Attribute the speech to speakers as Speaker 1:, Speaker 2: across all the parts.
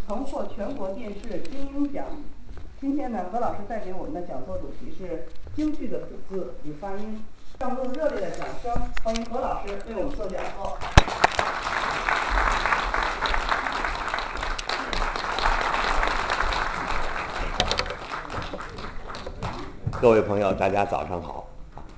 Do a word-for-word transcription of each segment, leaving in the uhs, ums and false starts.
Speaker 1: 曾获全国电视金鹰奖。今天呢，何老师带给我们的讲座主题是京剧的吐字与发音。让我们用热烈的掌声欢迎何老师为我们做讲座。
Speaker 2: 各位朋友，大家早上好。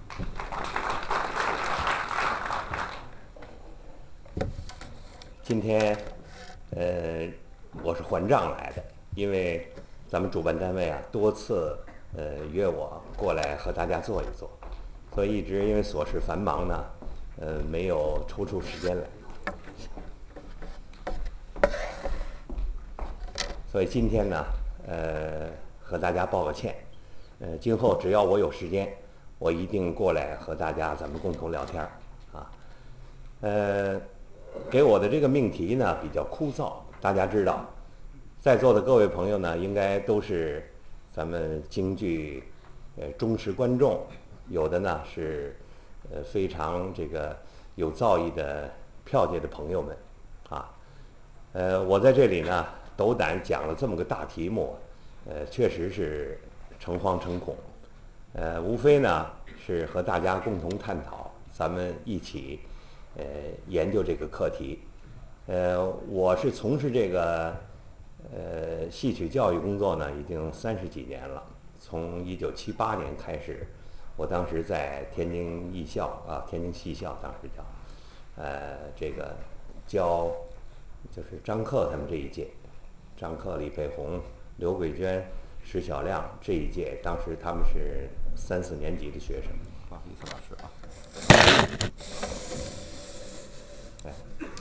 Speaker 2: 今天，呃，我是还账来的，因为咱们主办单位啊多次呃约我过来和大家坐一坐，所以一直因为琐事繁忙呢，呃，没有抽出时间来。所以今天呢，呃，和大家报个歉。呃，今后只要我有时间，我一定过来和大家咱们共同聊天儿啊。呃，给我的这个命题呢比较枯燥，大家知道，在座的各位朋友呢，应该都是咱们京剧呃忠实观众，有的呢是呃非常这个有造诣的票界的朋友们啊。呃，我在这里呢斗胆讲了这么个大题目，呃，确实是诚惶诚恐。呃，无非呢是和大家共同探讨，咱们一起呃研究这个课题。呃，我是从事这个呃戏曲教育工作呢，已经三十几年了。从一九七八年开始，我当时在天津艺校啊，天津戏校当时叫，呃，这个教就是张克他们这一届，张克、李佩红、刘桂娟、石小亮这一届，当时他们是三四年级的学生。
Speaker 3: 不好意思，老师啊。
Speaker 2: 哎，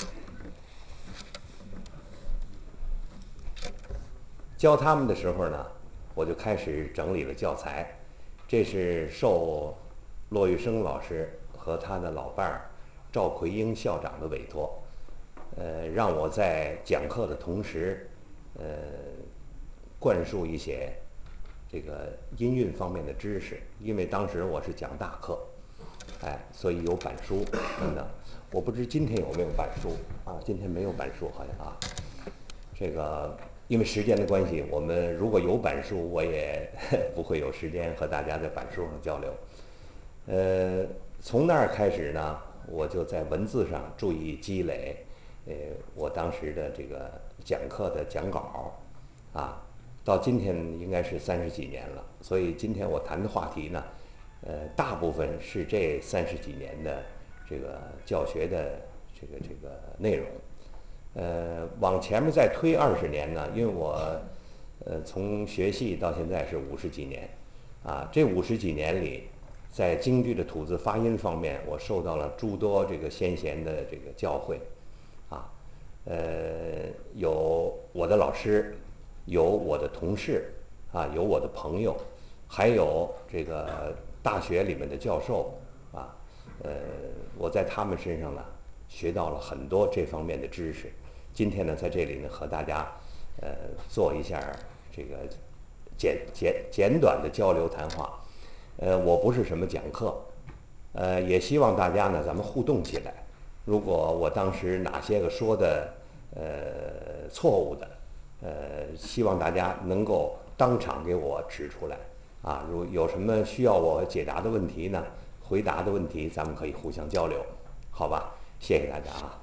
Speaker 2: 教他们的时候呢，我就开始整理了教材。这是受骆玉生老师和他的老伴儿赵奎英校长的委托，呃，让我在讲课的同时，呃，灌输一些这个音韵方面的知识。因为当时我是讲大课，哎，所以有板书等等。我不知今天有没有板书啊？今天没有板书好像啊。这个因为时间的关系，我们如果有板书，我也不会有时间和大家在板书上交流。呃，从那儿开始呢，我就在文字上注意积累，呃，我当时的这个讲课的讲稿，啊，到今天应该是三十几年了。所以今天我谈的话题呢，呃，大部分是这三十几年的这个教学的这个这个内容。呃，往前面再推二十年呢，因为我呃从学戏到现在是五十几年，啊，这五十几年里，在京剧的吐字发音方面，我受到了诸多这个先贤的这个教诲，啊，呃，有我的老师，有我的同事，啊，有我的朋友，还有这个大学里面的教授，啊，呃，我在他们身上呢学到了很多这方面的知识。今天呢，在这里呢和大家呃做一下这个简简简短的交流谈话。呃，我不是什么讲课，呃，也希望大家呢咱们互动起来。如果我当时哪些个说的呃错误的，呃，希望大家能够当场给我指出来。啊，如有什么需要我解答的问题呢，回答的问题，咱们可以互相交流，好吧？谢谢大家啊。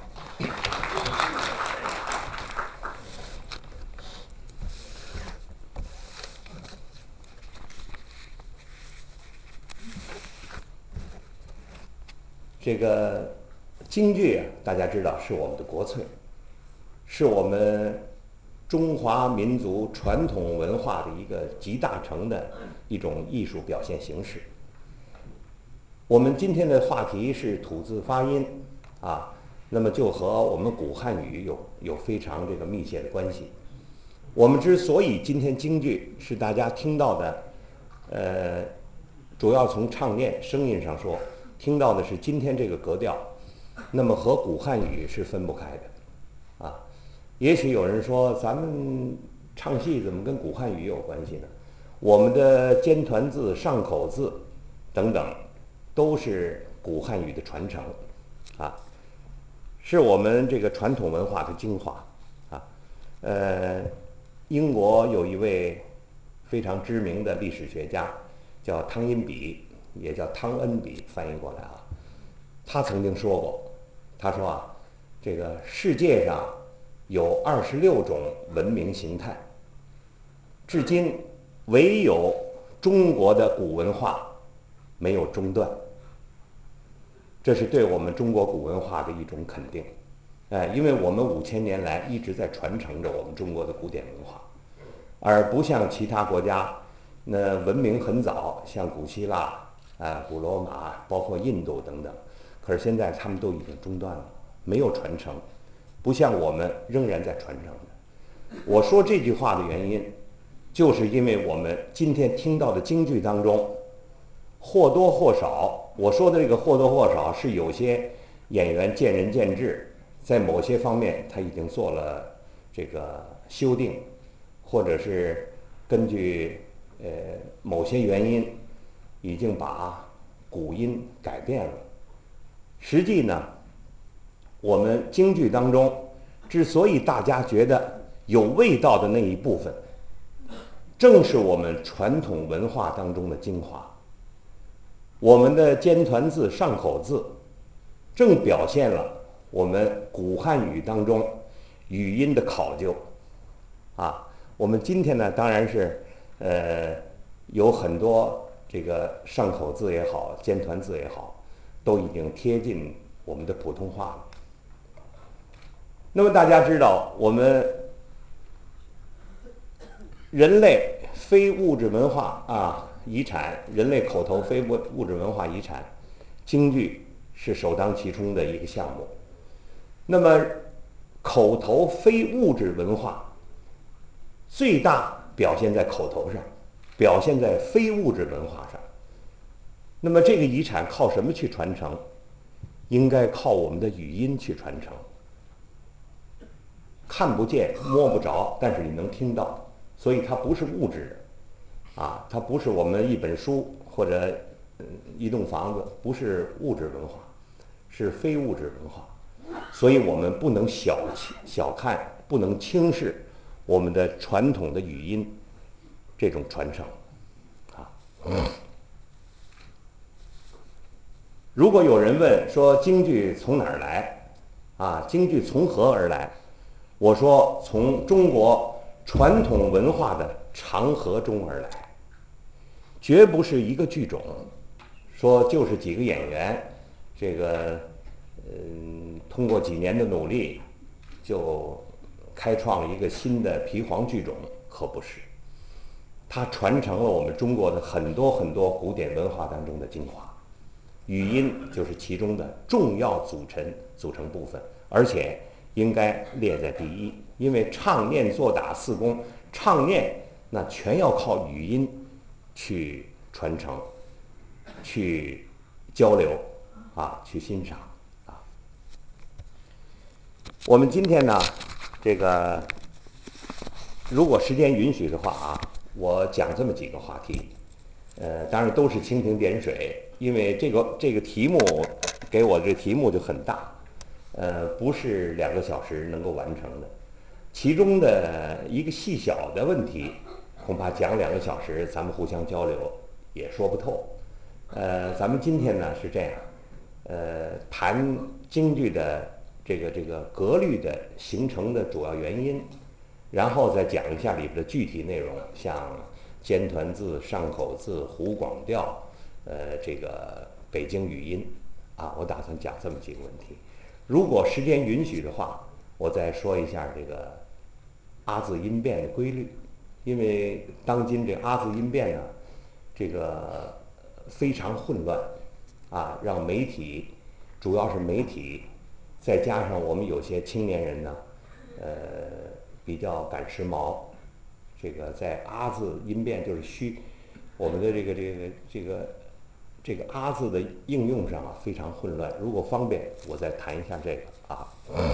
Speaker 2: 这个京剧啊，大家知道是我们的国粹，是我们中华民族传统文化的一个集大成的一种艺术表现形式。我们今天的话题是吐字发音啊，那么就和我们古汉语有有非常这个密切的关系。我们之所以今天京剧是大家听到的，呃，主要从唱念声音上说，听到的是今天这个格调，那么和古汉语是分不开的，啊。也许有人说，咱们唱戏怎么跟古汉语有关系呢？我们的尖团字、上口字等等，都是古汉语的传承，啊，是我们这个传统文化的精华，啊。 呃，英国有一位非常知名的历史学家，叫汤因比，也叫汤恩比，翻译过来啊。他曾经说过，他说啊，这个世界上有二十六种文明形态，至今唯有中国的古文化没有中断。这是对我们中国古文化的一种肯定。哎，因为我们五千年来一直在传承着我们中国的古典文化，而不像其他国家，那文明很早，像古希腊、啊、古罗马，包括印度等等，可是现在他们都已经中断了，没有传承，不像我们仍然在传承着。我说这句话的原因，就是因为我们今天听到的京剧当中，或多或少，我说的这个或多或少是有些演员见仁见智，在某些方面他已经做了这个修订，或者是根据呃某些原因，已经把古音改变了。实际呢，我们京剧当中之所以大家觉得有味道的那一部分，正是我们传统文化当中的精华。我们的尖团字、上口字，正表现了我们古汉语当中语音的考究。啊，我们今天呢，当然是呃有很多这个上口字也好，尖团字也好，都已经贴近我们的普通话了。那么大家知道，我们人类非物质文化啊遗产，人类口头非物物质文化遗产，京剧是首当其冲的一个项目。那么，口头非物质文化最大表现在口头上，表现在非物质文化上。那么这个遗产靠什么去传承？应该靠我们的语音去传承。看不见摸不着，但是你能听到，所以它不是物质的，啊，它不是我们一本书或者、嗯、一栋房子，不是物质文化，是非物质文化，所以我们不能小小看，不能轻视我们的传统的语音这种传承，啊。如果有人问说京剧从哪儿来，啊，京剧从何而来？我说从中国传统文化的长河中而来，绝不是一个剧种，说就是几个演员，这个嗯，通过几年的努力，就开创了一个新的皮黄剧种，可不是。它传承了我们中国的很多很多古典文化当中的精华，语音就是其中的重要组成组成部分，而且应该列在第一，因为唱念做打四功，唱念那全要靠语音去传承、去交流啊，去欣赏啊。我们今天呢，这个如果时间允许的话啊，我讲这么几个话题，呃，当然都是蜻蜓点水，因为这个这个题目给我这题目就很大，呃，不是两个小时能够完成的。其中的一个细小的问题，恐怕讲两个小时，咱们互相交流也说不透。呃，咱们今天呢是这样，呃，谈京剧的这个这个格律的形成的主要原因，然后再讲一下里边的具体内容，像尖团字、上口字、湖广调，呃，这个北京语音，啊，我打算讲这么几个问题。如果时间允许的话，我再说一下这个阿字音变的规律，因为当今这阿字音变呢，这个非常混乱，啊，让媒体，主要是媒体，再加上我们有些青年人呢，呃，比较赶时髦，这个在阿字音变就是虚，我们的这个这个这个这个阿字的应用上啊非常混乱。如果方便，我再谈一下这个啊。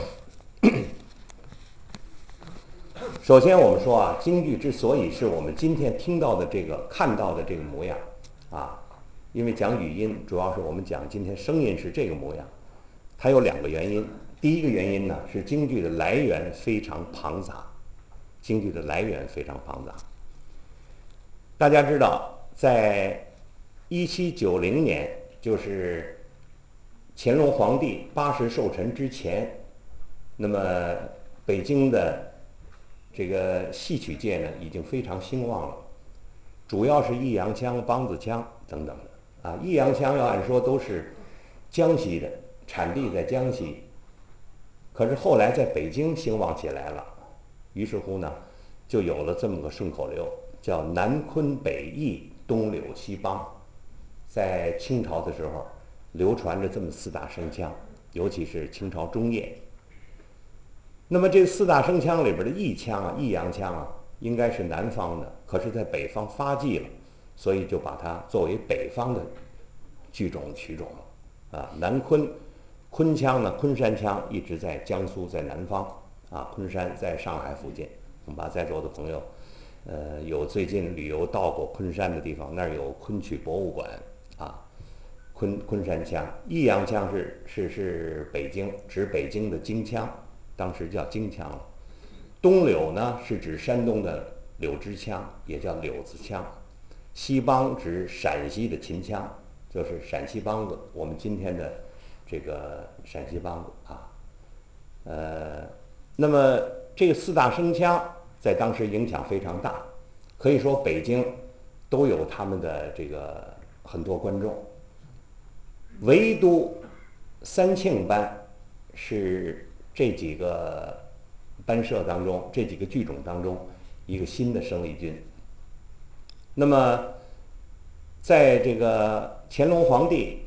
Speaker 2: 首先，我们说啊，京剧之所以是我们今天听到的这个、看到的这个模样，啊，因为讲语音，主要是我们讲今天声音是这个模样，它有两个原因。第一个原因呢，是京剧的来源非常庞杂， 京剧的来源非常庞杂。大家知道，在一七九零年，就是乾隆皇帝八十寿辰之前，那么北京的这个戏曲界呢，已经非常兴旺了，主要是弋阳腔、梆子腔等等的啊。弋阳腔要按说都是江西的，产地在江西，可是后来在北京兴旺起来了，于是乎呢，就有了这么个顺口溜，叫南昆北弋，东柳西梆。在清朝的时候，流传着这么四大声腔，尤其是清朝中叶。那么这四大声腔里边的弋腔啊、弋阳腔啊，应该是南方的，可是在北方发迹了，所以就把它作为北方的剧种曲种了啊。南昆昆腔呢，昆山腔一直在江苏，在南方啊，昆山在上海附近。我们把在座的朋友，呃，有最近旅游到过昆山的地方，那儿有昆曲博物馆啊。昆昆山腔，弋阳腔是是是北京，指北京的京腔，当时叫京腔了。东柳呢是指山东的柳枝腔，也叫柳子腔。西梆指陕西的秦腔，就是陕西梆子，我们今天的这个陕西梆子啊。呃，那么这个四大声腔在当时影响非常大，可以说北京都有他们的这个很多观众。唯独三庆班是这几个班社当中，这几个剧种当中一个新的生力军。那么在这个乾隆皇帝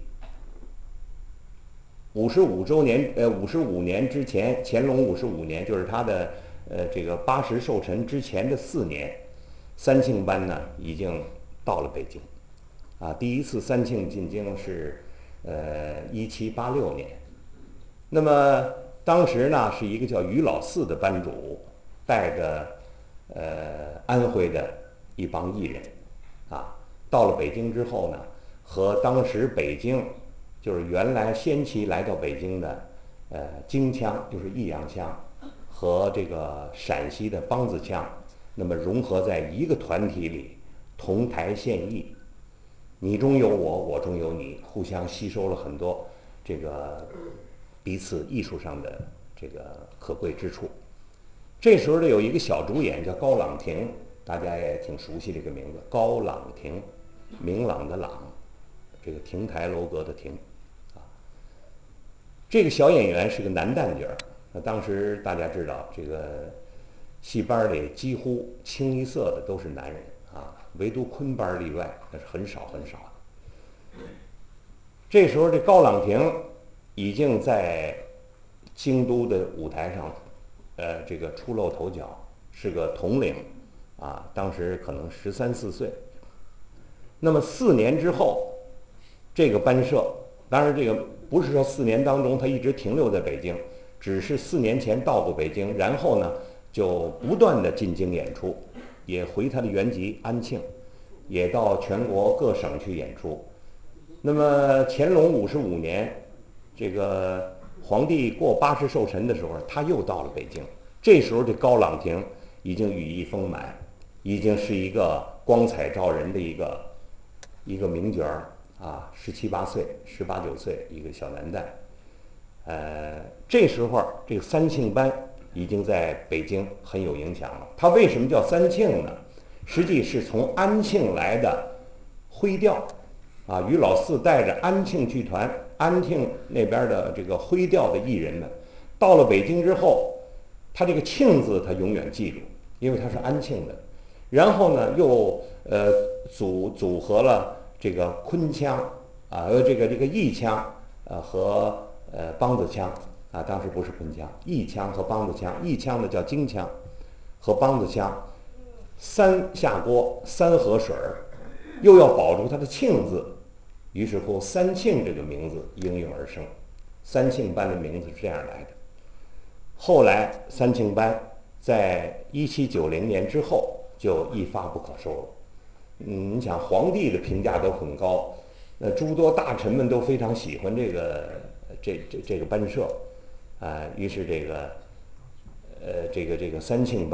Speaker 2: 五十五周年，呃，五十五年之前，乾隆五十五年，就是他的呃这个八十寿辰之前的四年，三庆班呢已经到了北京。啊，第一次三庆进京是呃一七八六年。那么当时呢是一个叫于老四的班主，带着呃安徽的一帮艺人，啊，到了北京之后呢，和当时北京就是原来先期来到北京的呃京腔，就是弋阳腔，和这个陕西的梆子腔，那么融合在一个团体里，同台献艺。你中有我，我中有你，互相吸收了很多这个彼此艺术上的这个可贵之处。这时候呢，有一个小主演叫高朗廷，大家也挺熟悉这个名字，高朗廷，明朗的朗，这个亭台楼阁的亭，啊，这个小演员是个男旦角儿。那当时大家知道，这个戏班里几乎清一色的都是男人啊，唯独昆班例外，那是很少很少的。这时候，这高朗廷已经在京都的舞台上，呃，这个出露头角，是个统领，啊，当时可能十三四岁。那么四年之后，这个班社，当然这个不是说四年当中他一直停留在北京，只是四年前到过北京，然后呢就不断的进京演出，也回他的原籍安庆，也到全国各省去演出。那么乾隆五十五年，这个皇帝过八十寿辰的时候，他又到了北京。这时候这高朗廷已经羽翼丰满，已经是一个光彩照人的一个一个名角儿啊，十七八岁、十八九岁一个小男旦。呃，这时候这个三庆班已经在北京很有影响了。它为什么叫三庆呢？实际是从安庆来的徽调。啊，于老四带着安庆剧团、安庆那边的这个徽调的艺人们，到了北京之后，他这个庆字他永远记住，因为他是安庆的。然后呢，又呃组组合了这个昆腔啊，呃这个这个弋腔呃和呃梆子腔啊，当时不是昆腔，弋腔和梆子腔，弋腔呢叫京腔，和梆子腔，三下锅三合水儿，又要保住它的庆字。于是乎，三庆这个名字应运而生，三庆班的名字是这样来的。后来，三庆班在一七九零年之后就一发不可收了。嗯，你想，皇帝的评价都很高，那诸多大臣们都非常喜欢这个这这这个班社，啊，于是这个呃这个这个三庆班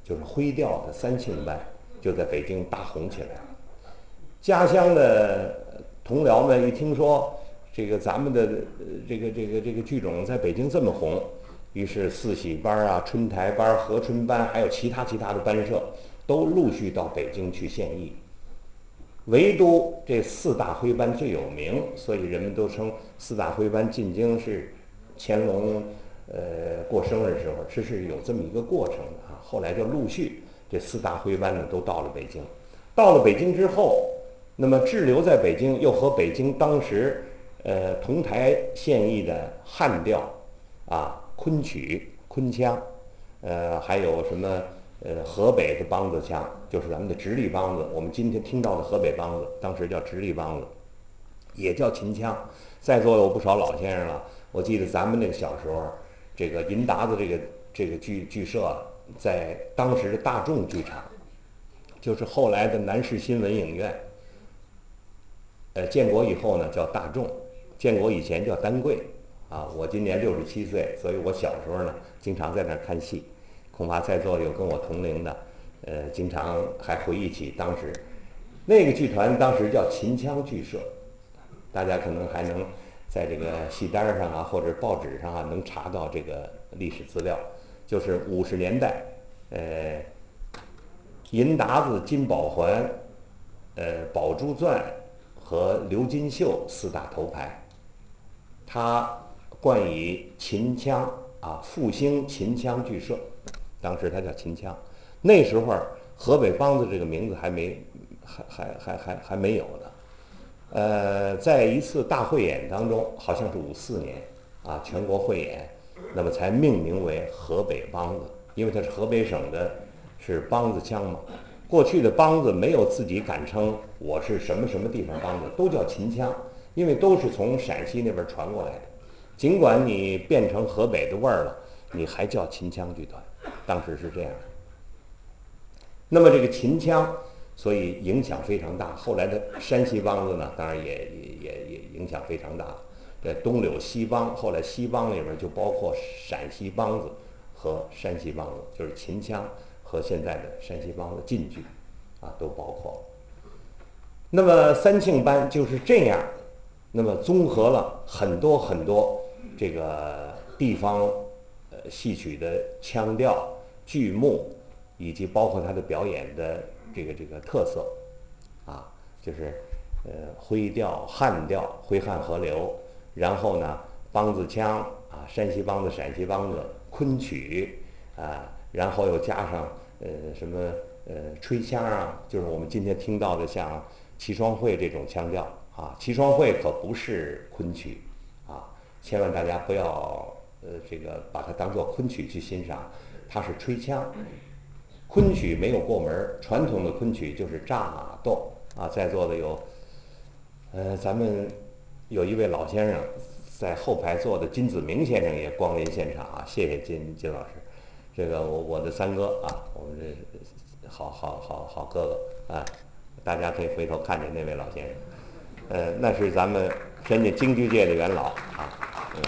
Speaker 2: 就是徽调的三庆班，就在北京大红起来了。家乡的同僚们一听说这个咱们的这个这个这个剧种在北京这么红，于是四喜班啊、春台班、合春班，还有其他其他的班社，都陆续到北京去献艺。唯独这四大徽班最有名，所以人们都称四大徽班进京是乾隆呃过生日时候，这是有这么一个过程的啊。后来就陆续这四大徽班呢都到了北京。到了北京之后，那么滞留在北京，又和北京当时呃同台献艺的汉调啊、昆曲、昆腔，呃，还有什么呃河北的梆子腔，就是咱们的直隶梆子。我们今天听到的河北梆子，当时叫直隶梆子，也叫秦腔。在座有不少老先生了，我记得咱们那个小时候，这个银达子这个这个剧剧社，在当时的大众剧场，就是后来的南市新闻影院。呃，建国以后呢叫大众，建国以前叫丹桂，啊，我今年六十七岁，所以我小时候呢经常在那儿看戏，恐怕在座有跟我同龄的，呃，经常还回忆起当时那个剧团，当时叫秦腔剧社，大家可能还能在这个戏单上啊或者报纸上啊能查到这个历史资料，就是五十年代，呃，银达子、金宝环，呃，宝珠钻。和刘金秀四大头牌，他冠以秦腔啊，复兴秦腔剧社，当时他叫秦腔。那时候河北梆子这个名字还没还还还还还没有呢。呃，在一次大汇演当中，好像是五四年啊，全国汇演，那么才命名为河北梆子，因为它是河北省的，是梆子腔嘛。过去的梆子没有自己敢称我是什么什么地方梆子，都叫秦腔，因为都是从陕西那边传过来的。尽管你变成河北的味儿了，你还叫秦腔剧团，当时是这样。那么这个秦腔，所以影响非常大。后来的山西梆子呢，当然也也也也影响非常大。这东柳西梆，后来西梆里边就包括陕西梆子和山西梆子，就是秦腔和现在的山西梆子晋剧，啊，都包括。那么三庆班就是这样，那么综合了很多很多这个地方呃戏曲的腔调、剧目，以及包括它的表演的这个这个特色，啊，就是呃徽调、汉调、徽汉合流，然后呢梆子腔啊，山西梆子、陕西梆子、昆曲啊，然后又加上呃什么呃吹腔啊，就是我们今天听到的像齐双会这种腔调啊，齐双会可不是昆曲啊，千万大家不要呃这个把它当做昆曲去欣赏，它是吹腔。昆曲没有过门，传统的昆曲就是炸斗啊，在座的有，呃，咱们有一位老先生在后排坐的金子明先生也光临现场啊，谢谢金金老师，这个我我的三哥啊，我们这好好好好哥哥啊，大家可以回头看见那位老先生，呃，那是咱们人家京剧界的元老啊，嗯，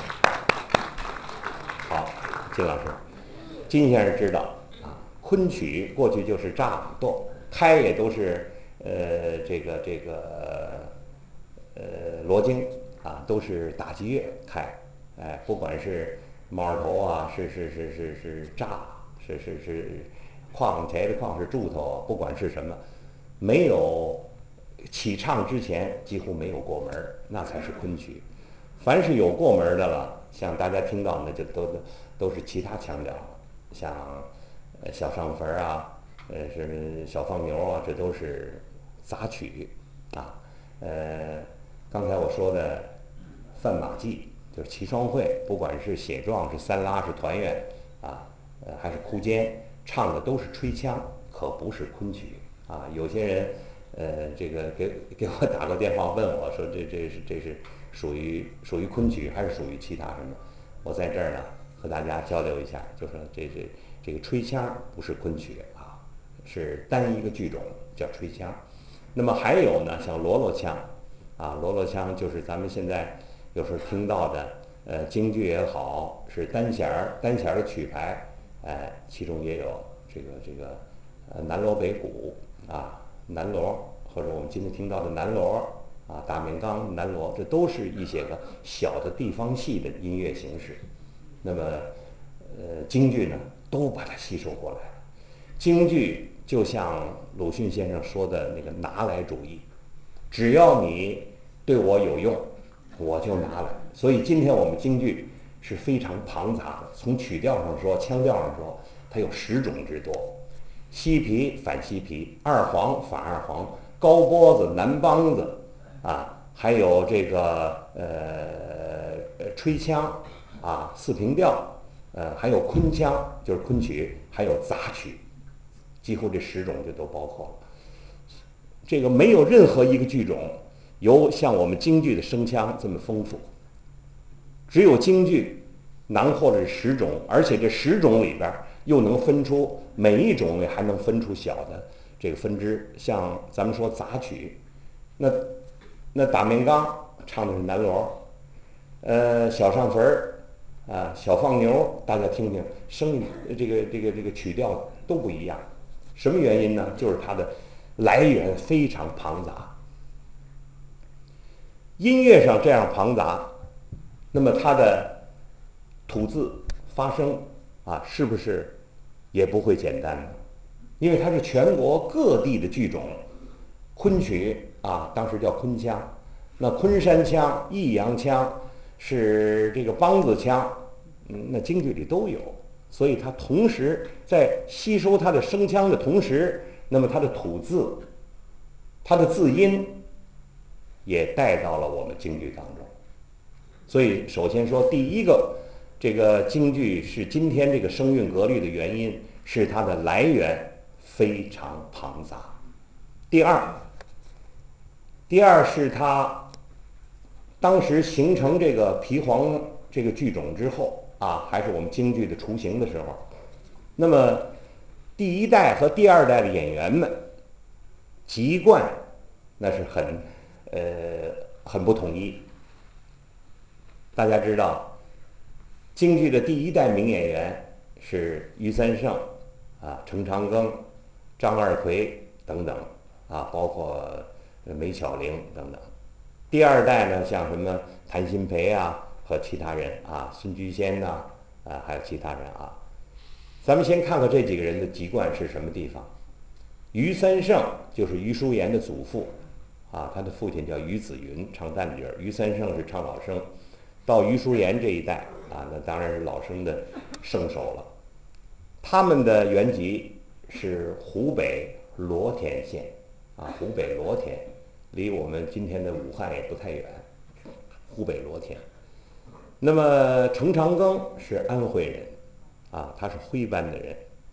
Speaker 2: 好，金老师，金先生知道。昆曲过去就是炸斗，开也都是呃这个这个呃罗京啊，都是打击乐开，哎，不管是猫儿头啊，是是是是是炸，是是是框柴的框是柱头啊，不管是什么，没有起唱之前几乎没有过门，那才是昆曲。凡是有过门的了，像大家听到那就都都是其他腔调，像。呃，小上坟啊，呃，是小放牛啊，这都是杂曲啊。呃，刚才我说的范马季就是齐双会，不管是写状是三拉是团圆啊，呃，还是哭间，唱的都是吹腔，可不是昆曲啊。有些人呃，这个给给我打个电话问我说这这是这是属于属于昆曲还是属于其他什么？我在这儿呢和大家交流一下，就说这这。这个吹腔不是昆曲啊，是单一个剧种叫吹腔。那么还有呢，像罗罗腔，啊，罗罗腔就是咱们现在有时候听到的，呃，京剧也好，是单弦儿单弦儿的曲牌，哎，其中也有这个这个呃南锣北鼓啊，南锣或者我们今天听到的南锣啊，大明缸、南锣，这都是一些个小的地方戏的音乐形式。那么，呃，京剧呢，都把它吸收过来了。京剧就像鲁迅先生说的那个拿来主义，只要你对我有用，我就拿来。所以今天我们京剧是非常庞杂的，从曲调上说，腔调上说，它有十种之多。西皮反西皮，二黄反二黄，高波子南梆子，啊，还有这个呃吹腔啊，四平调，呃，还有昆腔，就是昆曲，还有杂曲，几乎这十种就都包括了。这个没有任何一个剧种有像我们京剧的声腔这么丰富，只有京剧囊括了十种，而且这十种里边又能分出每一种里还能分出小的这个分支，像咱们说杂曲，那那打面缸唱的是南锣，呃，小上坟儿啊，小放牛，大家听听，声音这个这个这个曲调都不一样，什么原因呢？就是它的来源非常庞杂。音乐上这样庞杂，那么它的吐字发声啊，是不是也不会简单呢？因为它是全国各地的剧种，昆曲啊，当时叫昆腔，那昆山腔、弋阳腔是这个梆子腔，嗯，那京剧里都有，所以它同时在吸收它的声腔的同时，那么它的吐字、它的字音也带到了我们京剧当中。所以首先说，第一个，这个京剧是今天这个声韵格律的原因是它的来源非常庞杂。第二，第二是它当时形成这个皮黄这个剧种之后啊，还是我们京剧的雏形的时候，那么第一代和第二代的演员们籍贯那是很呃很不统一。大家知道，京剧的第一代名演员是于三胜啊、程长庚、张二奎等等啊，包括梅巧玲等等。第二代呢，像什么谭鑫培啊和其他人啊，孙菊仙呐啊，还有其他人啊。咱们先看看这几个人的籍贯是什么地方。于三胜就是于淑妍的祖父啊，他的父亲叫于子云，唱旦角；于三胜是唱老生。到于淑妍这一代啊，那当然是老生的圣手了。他们的原籍是湖北罗田县啊，湖北罗田，离我们今天的武汉也不太远。湖北罗田。那么程长庚是安徽人啊，他是徽班的人，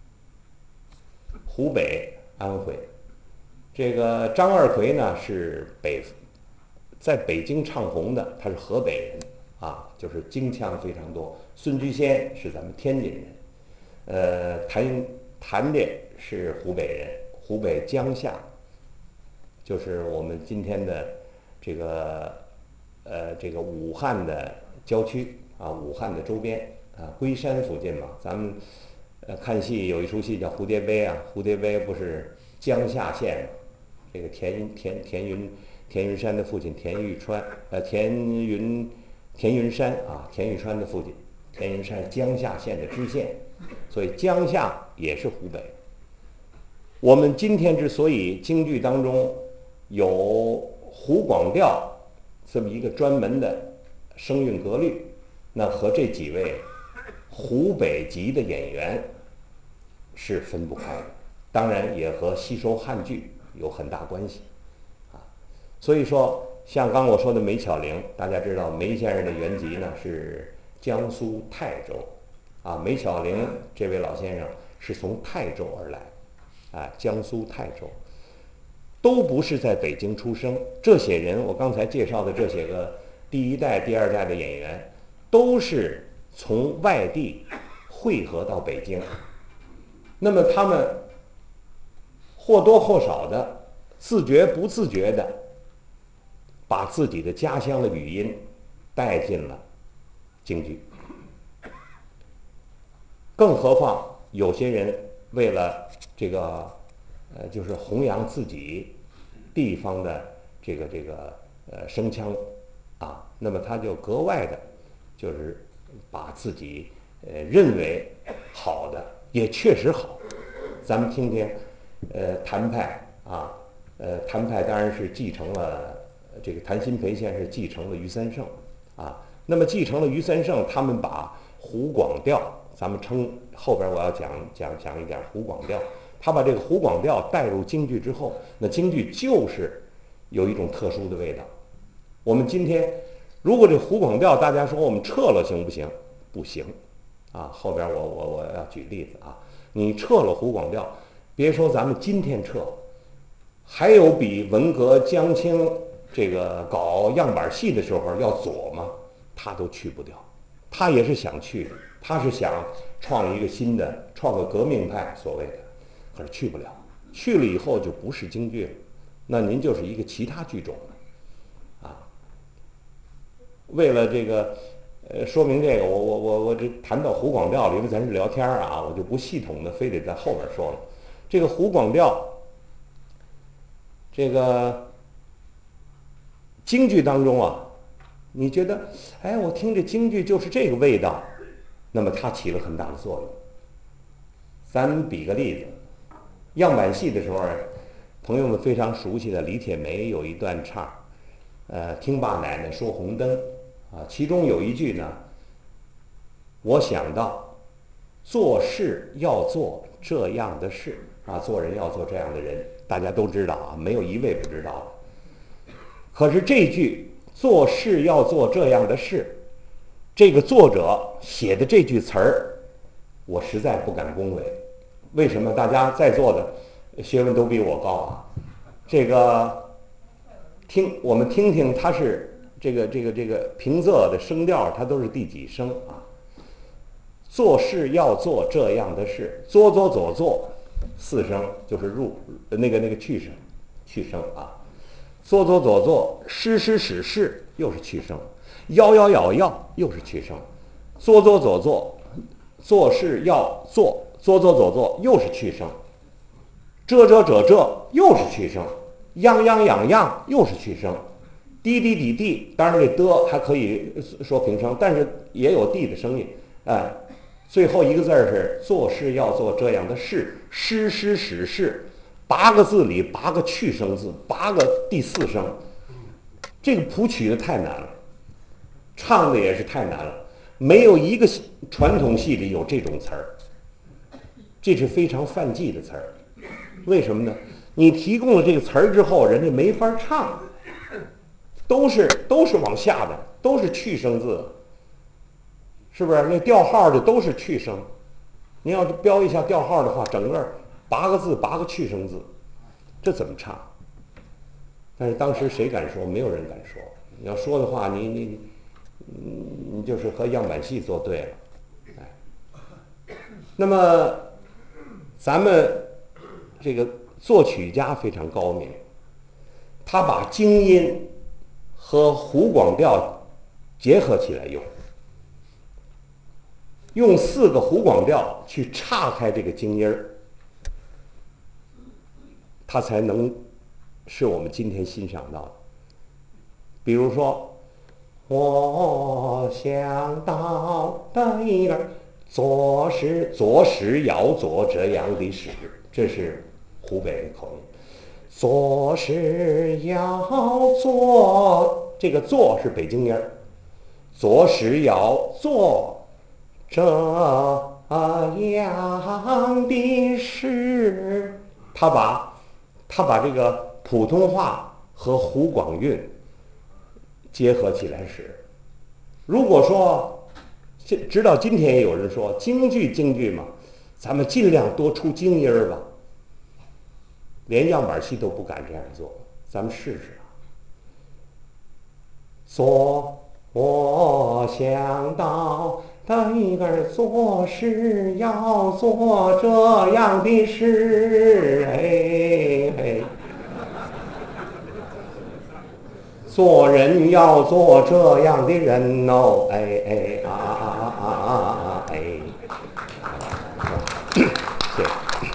Speaker 2: 湖北安徽。这个张二奎呢是北在北京唱红的，他是河北人啊，就是京腔非常多。孙菊仙是咱们天津人，呃，谭谭家是湖北人，湖北江夏，就是我们今天的这个呃这个武汉的郊区啊，武汉的周边啊，龟山附近嘛。咱们呃看戏有一出戏叫《蝴蝶杯》啊，《蝴蝶杯》不是江夏县嘛？这个田云田田云田云山的父亲田玉川，呃田云田云山啊，田玉川的父亲田云山江夏县的知县，所以江夏也是湖北。我们今天之所以京剧当中有湖广调这么一个专门的声韵格律，那和这几位湖北籍的演员是分不开的，当然也和吸收汉剧有很大关系啊。所以说，像刚我说的梅巧玲，大家知道梅先生的原籍呢是江苏泰州啊，梅巧玲这位老先生是从泰州而来。啊，江苏泰州，都不是在北京出生。这些人，我刚才介绍的这些个第一代、第二代的演员，都是从外地汇合到北京。那么他们或多或少的、自觉不自觉的，把自己的家乡的语音带进了京剧。更何况有些人为了这个呃，就是弘扬自己地方的这个这个呃声腔啊，那么他就格外的，就是把自己呃认为好的，也确实好。咱们听听，呃，谭派啊，呃，谭派当然是继承了这个谭鑫培先生继承了余三胜啊，那么继承了余三胜，他们把湖广调，咱们称后边我要讲讲讲一点湖广调。他把这个湖广调带入京剧之后，那京剧就是有一种特殊的味道。我们今天如果这湖广调大家说我们撤了行不行？不行啊！后边我我我要举例子啊，你撤了湖广调，别说咱们今天撤，还有比文革江青这个搞样板戏的时候要左吗？他都去不掉。他也是想去的，他是想创一个新的，创个革命派所谓的。可是去不了，去了以后就不是京剧了，那您就是一个其他剧种了，啊。为了这个，呃，说明这个，我我我我这谈到湖广调了，因为咱是聊天啊，我就不系统的非得在后边说了。这个湖广调，这个京剧当中啊，你觉得，哎，我听这京剧就是这个味道，那么它起了很大的作用。咱比个例子。样板戏的时候，朋友们非常熟悉的李铁梅有一段唱，呃，听爸奶奶说红灯，啊，其中有一句呢，我想到做事要做这样的事啊，做人要做这样的人，大家都知道啊，没有一位不知道的。可是这句做事要做这样的事，这个作者写的这句词儿，我实在不敢恭维。为什么？大家在座的学问都比我高啊！这个听我们听听，它是这个这个这个平仄的声调，它都是第几声啊？做事要做这样的事，做做做做，四声就是入那个那个去声，去声啊。做做做做，施施使使又是去声，要要要要又是去声，做做做做，做事要做。做做做做又是去声，这这这这又是去声，样样样样又是去声，滴滴滴滴，当然这的还可以说平声，但是也有地的声音，哎，最后一个字是做事要做这样的事，施施使使，八个字里八个去声字，八个第四声，这个谱曲的太难了，唱的也是太难了，没有一个传统戏里有这种词儿。这是非常犯忌的词儿，为什么呢？你提供了这个词儿之后，人家没法唱，都是都是往下的，都是去声字，是不是？那调号的都是去声，你要是标一下调号的话，整个八个字八个去声字，这怎么唱？但是当时谁敢说？没有人敢说。你要说的话，你你你就是和样板戏做对了，哎，那么。咱们这个作曲家非常高明，他把京音和湖广调结合起来用，用四个湖广调去岔开这个京音儿，它才能是我们今天欣赏到的。比如说，我想到的一个做事做事要做这样的事，这是湖北的口音。做事要做，这个做是北京音儿，做事要做这样的事，他把他把这个普通话和湖广韵结合起来使。如果说直到今天也有人说京剧京剧嘛，咱们尽量多出京音儿吧，连样板戏都不敢这样做，咱们试试啊。做我想到的一个做事要做这样的事，哎哎，做人要做这样的人哦，哎哎啊啊啊啊啊哎，谢谢。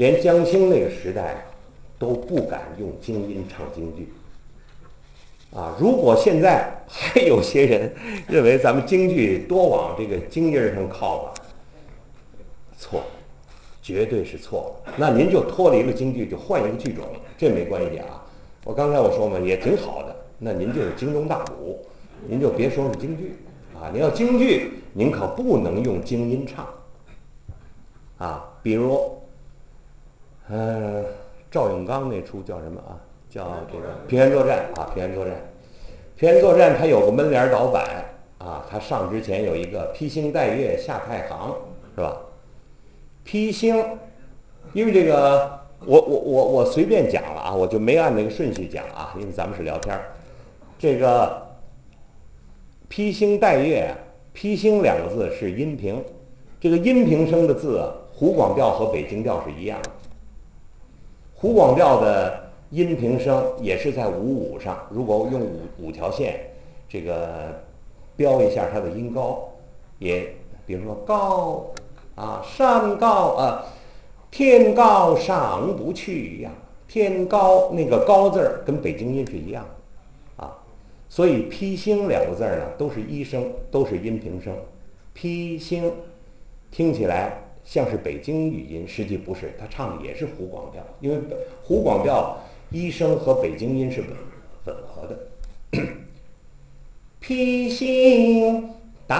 Speaker 2: 连江青那个时代都不敢用京音唱京剧。啊，如果现在还有些人认为咱们京剧多往这个京音上靠吧，错，绝对是错。那您就脱离了京剧，就换一个剧种，这没关系啊。我刚才我说嘛，也挺好的。那您就是京中大鼓，您就别说是京剧啊。您要京剧，您可不能用京音唱啊。比如，嗯、呃，赵永刚那出叫什么啊？叫这个《平原作战》啊，《平原作战》。平原作战它有个门帘导板啊，它上之前有一个披星戴月下太行，是吧？披星，因为这个我我我我随便讲了啊，我就没按那个顺序讲啊，因为咱们是聊天儿。这个披星戴月，披星两个字是阴平，这个阴平声的字啊，湖广调和北京调是一样的。湖广调的阴平声也是在五五上，如果用五五条线，这个标一下它的音高，也比如说高啊，山高啊，天高上不去呀、啊，天高那个高字儿跟北京音是一样的啊，所以披星两个字呢都是一声，都是阴平声，披星听起来像是北京语音，实际不是，他唱的也是湖广调，因为湖广调一声和北京音是吻吻合的。披星戴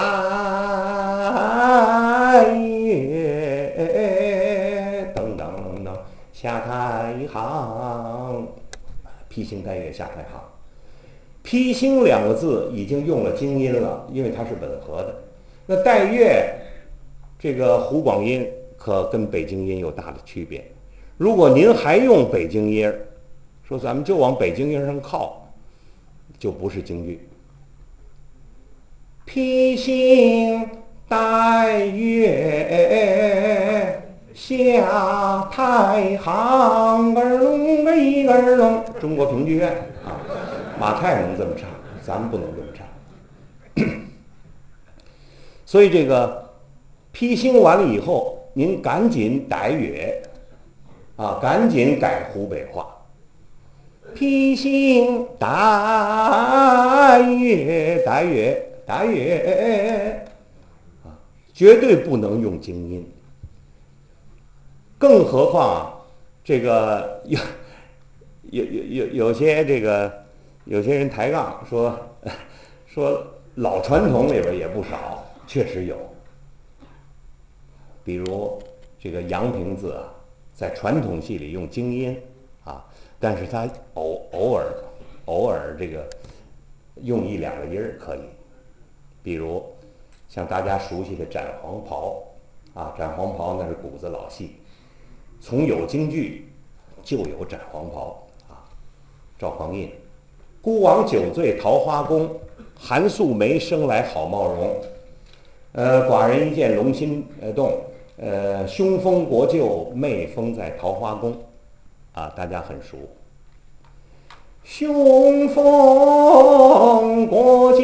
Speaker 2: 月，等等等，下太行，披星戴月下太行。披星两个字已经用了京音了，因为它是吻合的。那戴月这个湖广音可跟北京音有大的区别。如果您还用北京音，说咱们就往北京音上靠，就不是京剧。披星戴月下太行，儿龙个一儿龙，中国评剧院啊，马太能这么唱，咱们不能这么唱。所以这个披星完了以后，您赶紧逮月啊，赶紧改湖北话。披星戴月，戴月，戴月啊，绝对不能用京音。更何况啊，这个有有有有有些这个有些人抬杠说说老传统里边也不少，确实有。比如这个阳平字啊，在传统戏里用京音啊，但是它偶偶尔偶尔这个用一两个音儿可以。比如像大家熟悉的斩黄袍啊，斩黄袍那是谷子老戏，从有京剧就有斩黄袍啊。赵匡胤，孤王酒醉桃花宫，韩素梅生来好貌容。呃，寡人一见龙心呃动，呃，凶风国舅媚风在桃花宫，啊，大家很熟。凶风国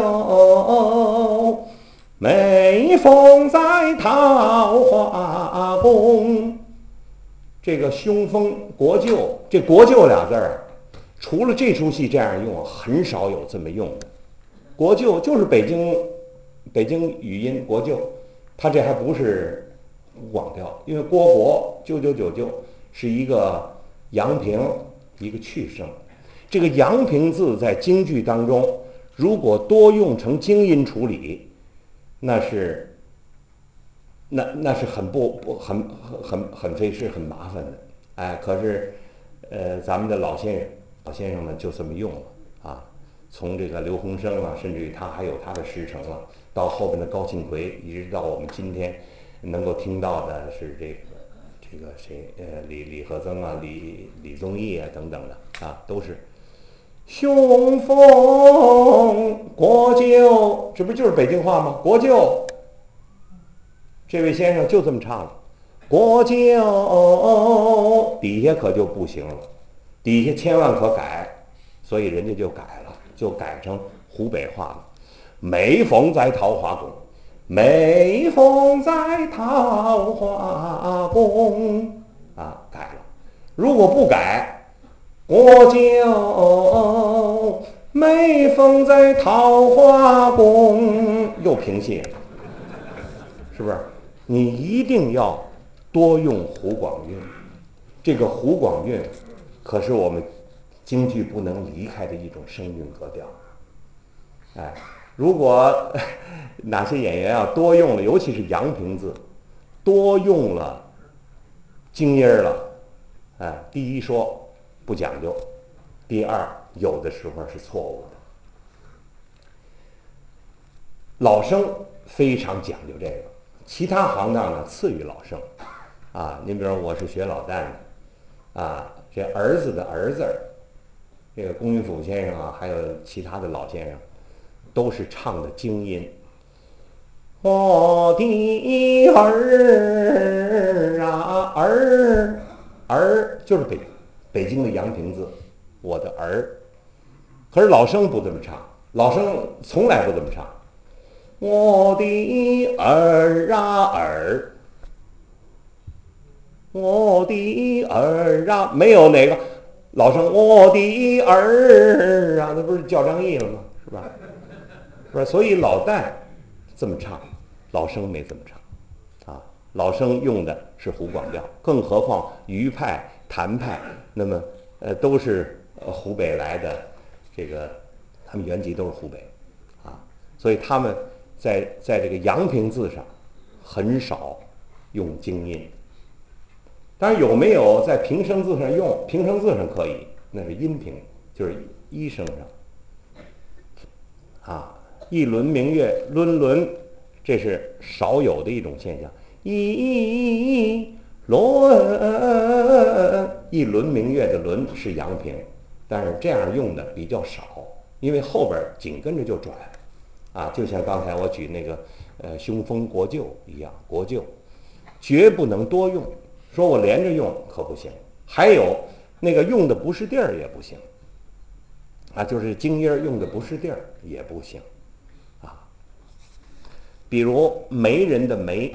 Speaker 2: 舅媚风在桃花宫，这个凶风国舅，这国舅俩字儿，除了这出戏这样用，很少有这么用的。国舅就是北京北京语音国舅，他这还不是湖广调，因为郭国九九九九是一个阳平一个去声，这个阳平字在京剧当中，如果多用成京音处理，那是那那是很不不很很很费事很麻烦的，哎，可是呃咱们的老先生老先生们就这么用了啊。从这个刘洪生啊，甚至于他还有他的师承了，到后边的高庆奎，一直到我们今天能够听到的是这个这个谁呃李李和曾啊、李李宗义啊等等的啊，都是凶风国舅，这不就是北京话吗？国舅，这位先生就这么唱了，国舅底下可就不行了，底下千万可改，所以人家就改了。就改成湖北话了，媚风在桃花宫，媚风在桃花宫， 啊，改了。如果不改，我就每逢在桃花宫，又平戏了，是不是？你一定要多用胡广韵，这个胡广韵可是我们京剧不能离开的一种声韵格调。哎，如果哪些演员啊多用了，尤其是阳平字，多用了京音儿了，哎，第一说不讲究，第二有的时候是错误的。老生非常讲究这个，其他行当呢次于老生。啊，您比如说我是学老旦的，啊，这儿子的儿子儿，这个龚云甫先生啊，还有其他的老先生，都是唱的京音。我的儿啊儿儿，就是北北京的阳平字，我的儿。可是老生不这么唱，老生从来不这么唱。我的儿啊儿，我的儿啊，没有哪个老生我的儿啊，那不是叫张毅了吗？是吧？是吧？所以老旦这么唱，老生没这么唱，啊，老生用的是胡广调，更何况余派、谭派，那么呃都是呃湖北来的，这个他们原籍都是湖北，啊，所以他们在在这个阳平字上很少用京音。当然有没有在平声字上用？平声字上可以，那是阴平，就是一声上。啊，一轮明月，轮轮，这是少有的一种现象。一轮，一轮明月的轮是阳平，但是这样用的比较少，因为后边紧跟着就转。啊，就像刚才我举那个呃凶风国舅一样，国舅绝不能多用，说我连着用可不行。还有那个用的不是地儿也不行，啊，就是京音用的不是地儿也不行，啊，比如媒人的媒，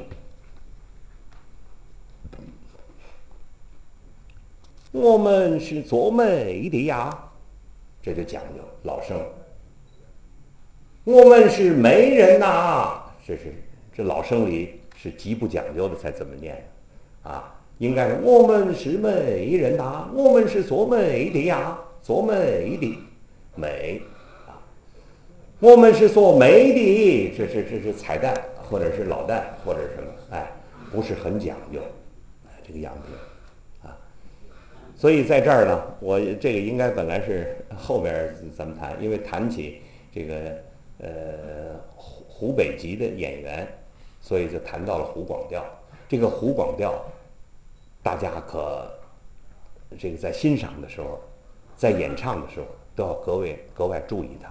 Speaker 2: 我们是做媒的呀，这就讲究老生。我们是媒人呐、啊，这是这老生里是极不讲究的才这么念的，啊，应该是我们是媒人呐、啊，我们是做媒的呀，做媒的媒。我们是做媒的，这是这是彩蛋，或者是老旦，或者什么，哎，不是很讲究，哎，这个样子，啊，所以在这儿呢，我这个应该本来是后边咱们谈，因为谈起这个呃湖湖北籍的演员，所以就谈到了胡广调。这个胡广调，大家可这个在欣赏的时候，在演唱的时候都要格外格外注意它。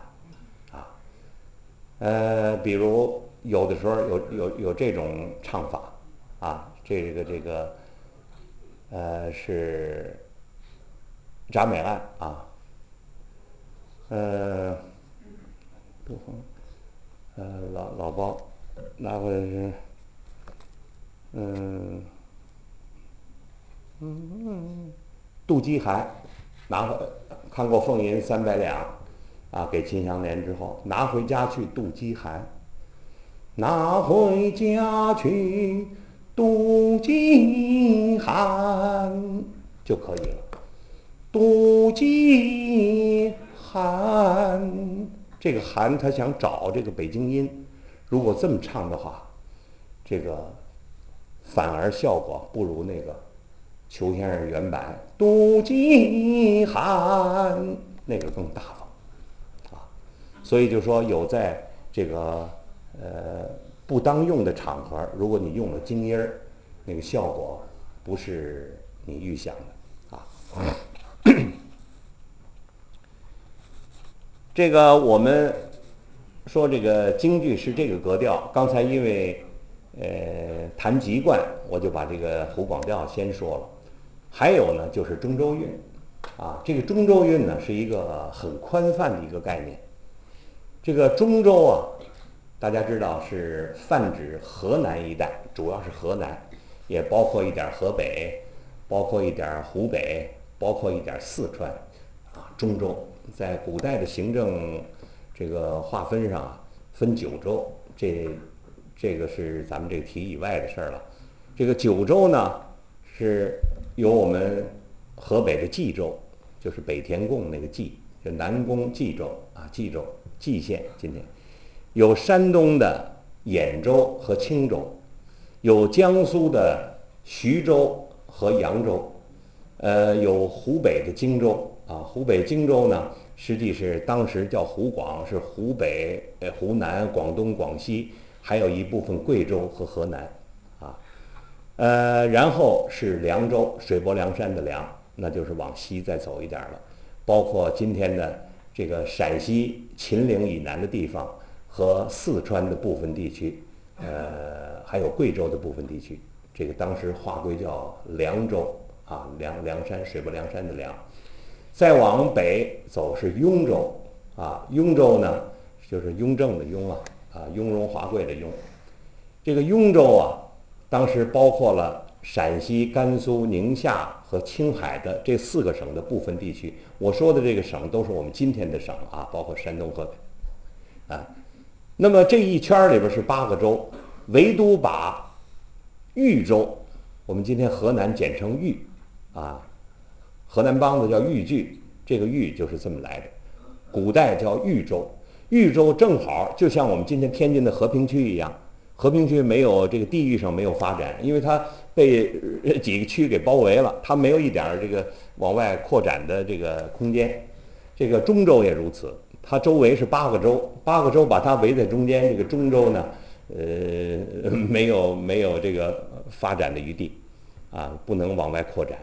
Speaker 2: 呃，比如有的时候有有有这种唱法，啊，这个这个，呃，是铡美案啊，呃，杜峰，呃，老老包拿回来是，嗯嗯，杜基寒拿回看过《凤银三百两》，啊，给秦香莲之后拿回家去杜基寒。拿回家去杜金寒就可以了。杜金寒，这个寒他想找这个北京音，如果这么唱的话，这个反而效果不如那个裘先生原版杜金寒那个更大方啊。所以就说有在这个呃不当用的场合，如果你用了京音儿，那个效果不是你预想的啊。这个我们说这个京剧是这个格调，刚才因为呃谈籍贯，我就把这个胡广调先说了。还有呢就是中州韵，啊，这个中州韵呢是一个很宽泛的一个概念。这个中州啊，大家知道是泛指河南一带，主要是河南，也包括一点河北， 包括一点湖北，包括一点四川，啊，中州在古代的行政这个划分上啊，分九州，这这个是咱们这个题以外的事儿了。这个九州呢，是由我们河北的冀州，就是北田贡那个冀，就南宫冀州啊，冀州蓟县，今天有山东的兖州和青州，有江苏的徐州和扬州，呃，有湖北的荆州啊。湖北荆州呢，实际是当时叫湖广，是湖北、呃湖南、广东、广西，还有一部分贵州和河南啊。呃，然后是凉州，水泊梁山的梁，那就是往西再走一点了，包括今天的这个陕西秦岭以南的地方和四川的部分地区，呃，还有贵州的部分地区，这个当时划归叫凉州啊，梁梁山，水泊梁山的梁。再往北走是雍州啊，雍州呢就是雍正的雍啊，啊，雍容华贵的雍。这个雍州啊，当时包括了陕西、甘肃、宁夏和青海的这四个省的部分地区。我说的这个省都是我们今天的省啊，包括山东、河北啊。那么这一圈里边是八个州，唯独把豫州，我们今天河南简称豫啊，河南梆子叫豫剧，这个豫就是这么来的，古代叫豫州。豫州正好就像我们今天天津的和平区一样，和平区没有这个地域上没有发展，因为它被几个区给包围了，它没有一点这个往外扩展的这个空间。这个中州也如此，它周围是八个州，八个州把它围在中间，这个中州呢，呃，没有没有这个发展的余地，啊，不能往外扩展。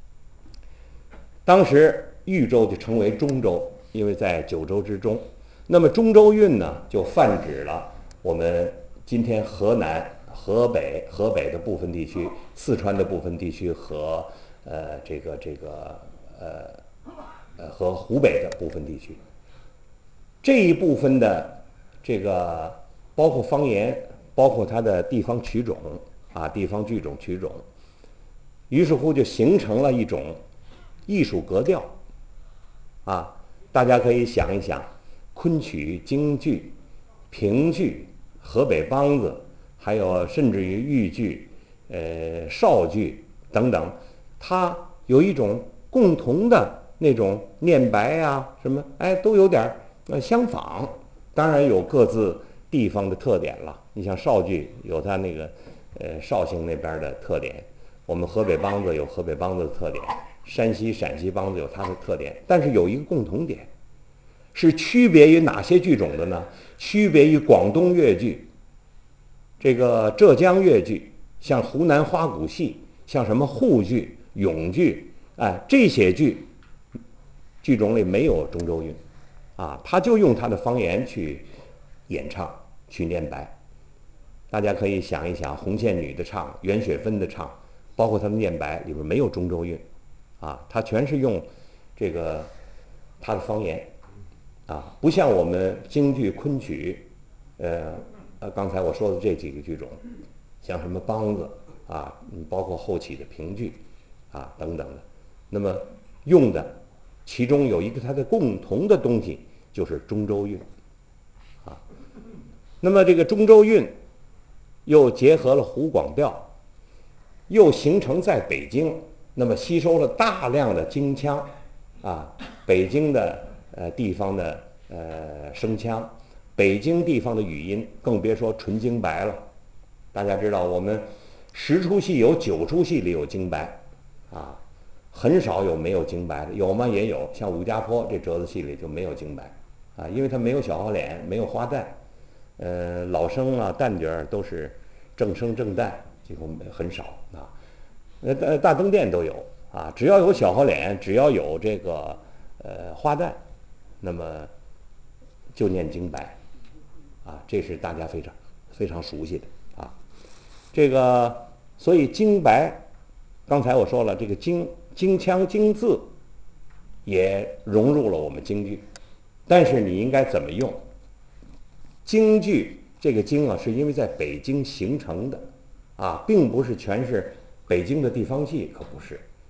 Speaker 2: 当时豫州就成为中州，因为在九州之中。那么中州韵呢，就泛指了我们今天河南、河北、河北的部分地区、四川的部分地区和呃这个这个呃呃和湖北的部分地区。这一部分的这个包括方言，包括它的地方曲种啊，地方剧种曲种，于是乎就形成了一种艺术格调啊。大家可以想一想，昆曲、京剧、评剧、河北梆子，还有甚至于豫剧、呃绍剧等等，它有一种共同的那种念白啊什么，哎，都有点呃相仿。当然有各自地方的特点了。你像绍剧有它那个呃绍兴那边的特点，我们河北梆子有河北梆子的特点，山西、陕西梆子有它的特点，但是有一个共同点，是区别于哪些剧种的呢？区别于广东越剧、这个浙江越剧，像湖南花鼓戏，像什么沪剧、永剧，哎，这些剧剧种里没有中州韵，啊，他就用他的方言去演唱、去念白。大家可以想一想，红线女的唱、袁雪芬的唱，包括他的念白里边没有中州韵，啊，他全是用这个他的方言，啊，不像我们京剧、昆曲，呃呃，刚才我说的这几个剧种，像什么梆子啊，包括后起的评剧啊等等的，那么用的其中有一个它的共同的东西，就是中州韵，啊，那么这个中州韵又结合了湖广调，又形成在北京，那么吸收了大量的京腔，啊，北京的呃地方的呃声腔，北京地方的语音，更别说纯京白了。大家知道，我们十出戏有九出戏里有京白，啊，很少有没有京白的，有吗？也有，像武家坡这折子戏里就没有京白，啊，因为它没有小花脸，没有花旦，呃，老生啊旦角都是正生正旦，几乎很少啊。呃，大灯店都有啊，只要有小花脸，只要有这个呃花旦，那么就念京白，啊，这是大家非常非常熟悉的啊。这个所以京白，刚才我说了，这个京京腔京字也融入了我们京剧，但是你应该怎么用？京剧这个京啊，是因为在北京形成的，啊，并不是全是北京的地方戏，可不是。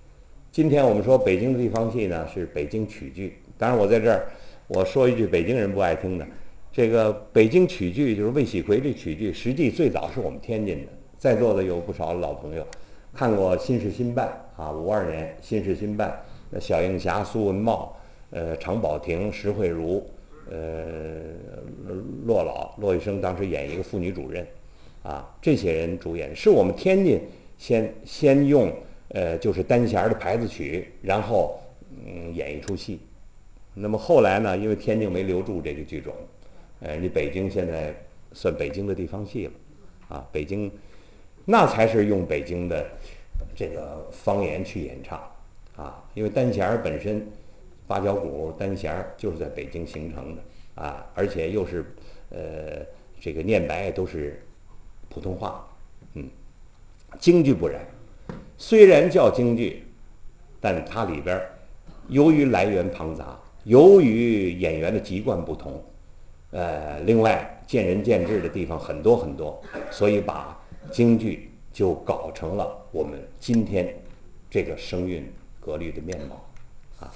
Speaker 2: 今天我们说北京的地方戏呢是北京曲剧，当然我在这儿我说一句北京人不爱听的，这个北京曲剧就是魏喜奎这曲剧，实际最早是我们天津的，在座的有不少老朋友看过《新式新办》啊，五二年《新式新办》，小映霞、苏文茂、呃常宝霆、石慧茹，呃骆老、骆玉笙当时演一个妇女主任，啊，这些人主演，是我们天津先先用。呃，就是单弦的牌子曲，然后嗯演一出戏。那么后来呢，因为天津没留住这个剧种，呃，你北京现在算北京的地方戏了，啊，北京那才是用北京的这个方言去演唱，啊，因为单弦本身八角鼓单弦就是在北京形成的，啊，而且又是呃这个念白都是普通话，嗯，京剧不然。虽然叫京剧，但它里边由于来源庞杂，由于演员的籍贯不同，呃，另外见仁见智的地方很多很多，所以把京剧就搞成了我们今天这个声韵格律的面貌啊。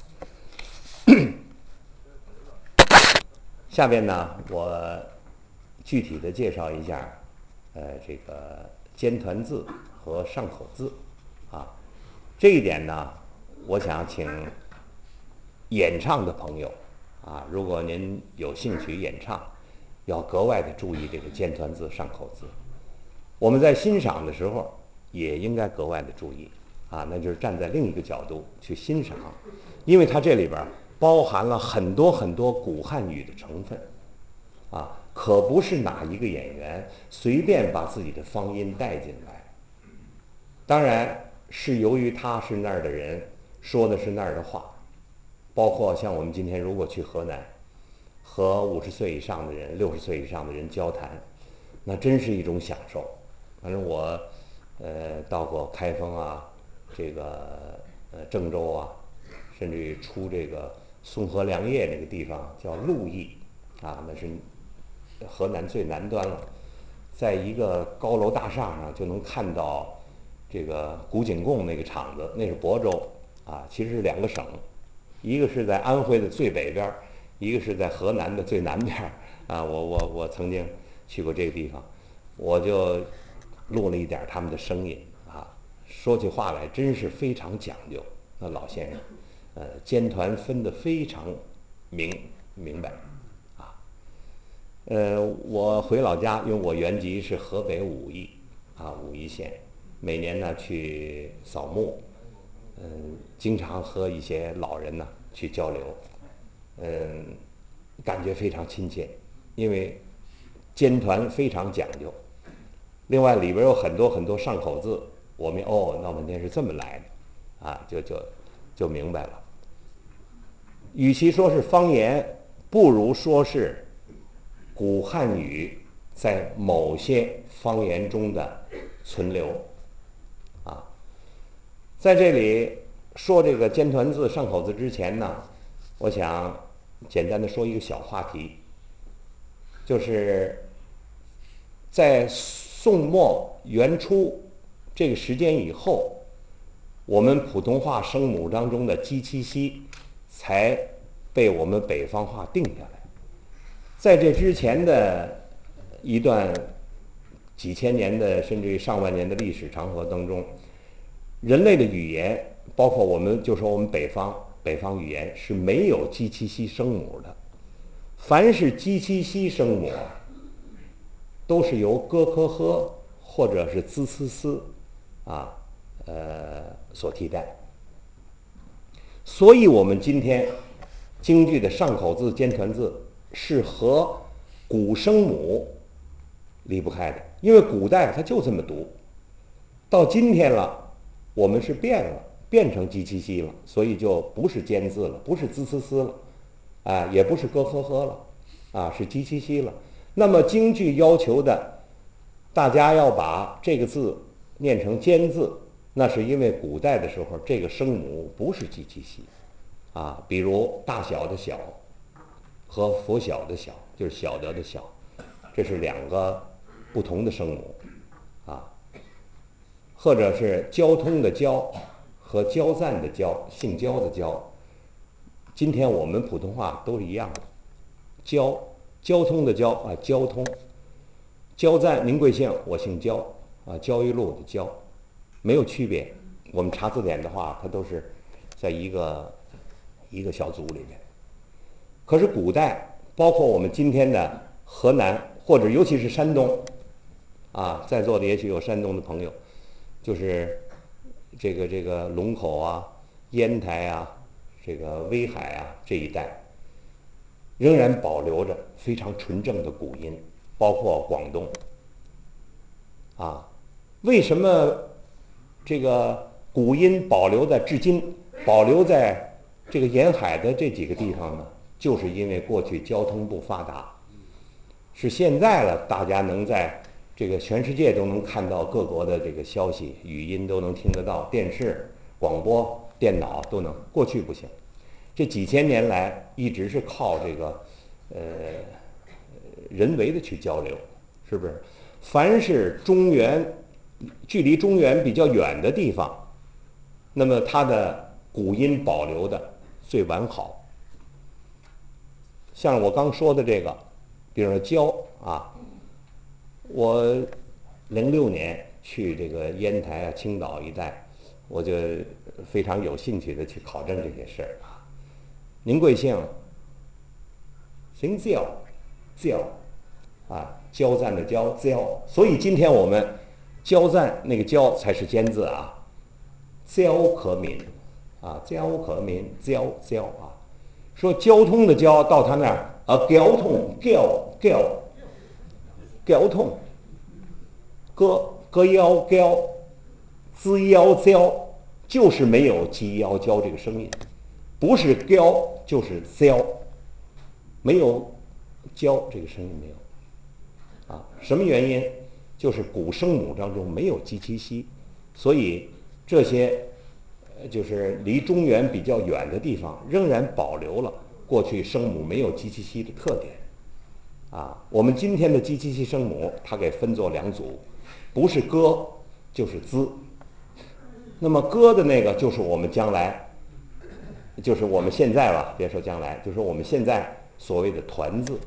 Speaker 2: 下面呢，我具体的介绍一下，呃，这个尖团字和上口字。啊，这一点呢，我想请演唱的朋友啊，如果您有兴趣演唱，要格外的注意这个尖团字、上口字。我们在欣赏的时候也应该格外的注意啊，那就是站在另一个角度去欣赏，因为它这里边包含了很多很多古汉语的成分啊，可不是哪一个演员随便把自己的方音带进来。当然是由于他是那儿的人，说的是那儿的话，包括像我们今天如果去河南，和五十岁以上的人、六十岁以上的人交谈，那真是一种享受。反正我，呃，到过开封啊，这个呃郑州啊，甚至于出这个松河良业那个地方叫鹿邑，啊，那是河南最南端了，在一个高楼大厦上就能看到。这个古井贡那个厂子，那是亳州啊，其实是两个省，一个是在安徽的最北边，一个是在河南的最南边啊。我我我曾经去过这个地方，我就录了一点他们的声音啊，说起话来真是非常讲究。那老先生，呃，尖团分得非常明明白啊。呃，我回老家，因为我原籍是河北武义啊，武义县。每年呢去扫墓，嗯，经常和一些老人呢去交流，嗯，感觉非常亲切，因为尖团非常讲究。另外里边有很多很多上口字，我们哦闹半天是这么来的，啊，就就就明白了。与其说是方言，不如说是古汉语在某些方言中的存留。啊，在这里说这个尖团字、上口字之前呢，我想简单的说一个小话题，就是在宋末元初这个时间以后，我们普通话声母当中的鸡、七、西才被我们北方话定下来。在这之前的一段几千年的甚至于上万年的历史长河当中，人类的语言，包括我们就说我们北方北方语言是没有鸡、七、西声母的。凡是鸡、七、西声母，都是由咯、科、呵或者是滋、呲、丝啊呃所替代。所以我们今天京剧的上口字、尖团字是和古声母离不开的，因为古代它就这么读，到今天了，我们是变了，变成鸡、七、西了，所以就不是尖字了，不是滋、呲、丝了，啊，也不是咯、呵、呵了，啊，是鸡、七、西了。那么京剧要求的，大家要把这个字念成尖字，那是因为古代的时候这个声母不是鸡、七、西，啊，比如大小的小和拂晓的晓，就是晓得的晓，这是两个不同的声母，啊，或者是交通的交和交赞的交，姓交的交，今天我们普通话都是一样的，交，交通的交啊，交通。交赞，您贵姓？我姓焦啊，焦裕禄的焦，没有区别。我们查字典的话，它都是在一个一个小组里面。可是古代，包括我们今天的河南，或者尤其是山东，啊，在座的也许有山东的朋友，就是这个这个龙口啊、烟台啊、这个威海啊这一带，仍然保留着非常纯正的古音，包括广东。啊，为什么这个古音保留在至今，保留在这个沿海的这几个地方呢？就是因为过去交通不发达，是现在了，大家能在这个全世界都能看到各国的这个消息，语音都能听得到，电视、广播、电脑都能。过去不行，这几千年来一直是靠这个呃人为的去交流，是不是？凡是中原，距离中原比较远的地方，那么它的古音保留的最完好。像我刚说的这个，比如说交啊，我零六年去这个烟台啊、青岛一带，我就非常有兴趣的去考证这些事儿啊。您贵姓？姓焦，焦啊，交赞的交，焦。所以今天我们交赞那个交才是尖字啊，交可敏啊，交可敏，交交啊。说交通的交到他那儿啊，交通，交交交通，歌歌腰交，滋腰交，就是没有鸡腰交这个声音，不是交就是交，没有交这个声音没有。啊，什么原因？就是古声母当中没有鸡七息，所以这些呃就是离中原比较远的地方，仍然保留了过去声母没有鸡七息的特点。啊，我们今天的鸡七息声母，它给分作两组，不是歌就是滋。那么歌的那个就是我们将来，就是我们现在吧，别说将来，就说我们现在所谓的团字。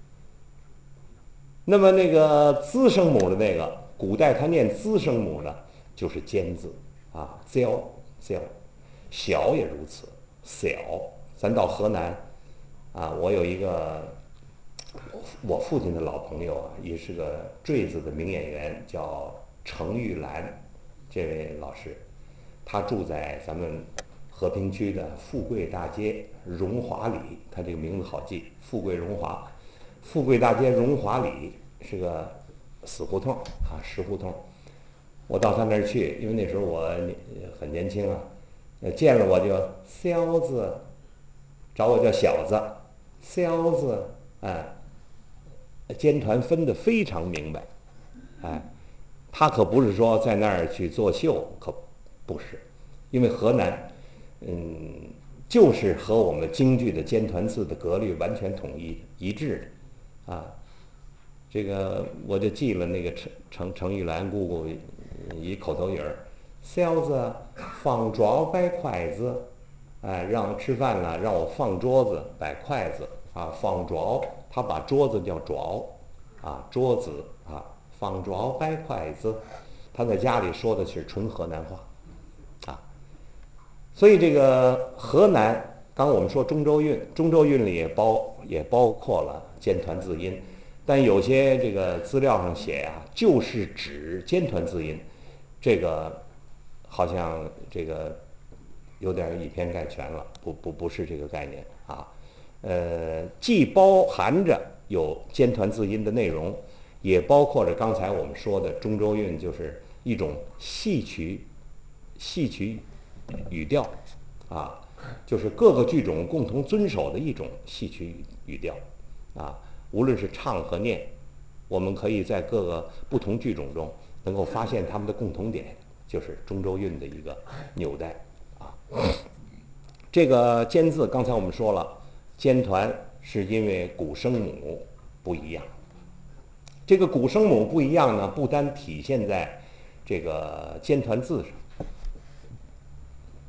Speaker 2: 那么那个滋声母的那个，古代它念滋声母呢，就是尖字啊，焦焦，小也如此，小。咱到河南啊，我有一个我父亲的老朋友啊，也是个坠子的名演员，叫程玉兰，这位老师，他住在咱们和平区的富贵大街荣华里，他这个名字好记，富贵荣华，富贵大街荣华里是个死胡同啊，石胡同。我到他那儿去，因为那时候我很年轻啊，见了我就小子，找我叫小子，小子，哎，尖团分得非常明白，哎，他可不是说在那儿去作秀，可不是，因为河南，嗯，就是和我们京剧的尖团字的格律完全统一一致的，啊，这个我就记了那个程程程玉兰姑姑一口头语儿，小子放桌摆筷子，哎，让吃饭了让我放桌子摆筷子啊，放桌，他把桌子叫桌，啊，桌子啊，放桌摆筷子，他在家里说的是纯河南话，啊，所以这个河南，刚我们说中州韵，中州韵里也包也包括了尖团字音。但有些这个资料上写啊，就是指尖团字音，这个好像这个有点以偏概全了，不不不是这个概念啊。呃，既包含着有尖团字音的内容，也包括着刚才我们说的中州韵，就是一种戏曲戏曲语调啊，就是各个剧种共同遵守的一种戏曲语调啊。无论是唱和念，我们可以在各个不同剧种中能够发现它们的共同点，就是中州韵的一个纽带啊。这个尖字，刚才我们说了，尖团是因为古声母不一样。这个古声母不一样呢，不单体现在这个尖团字上，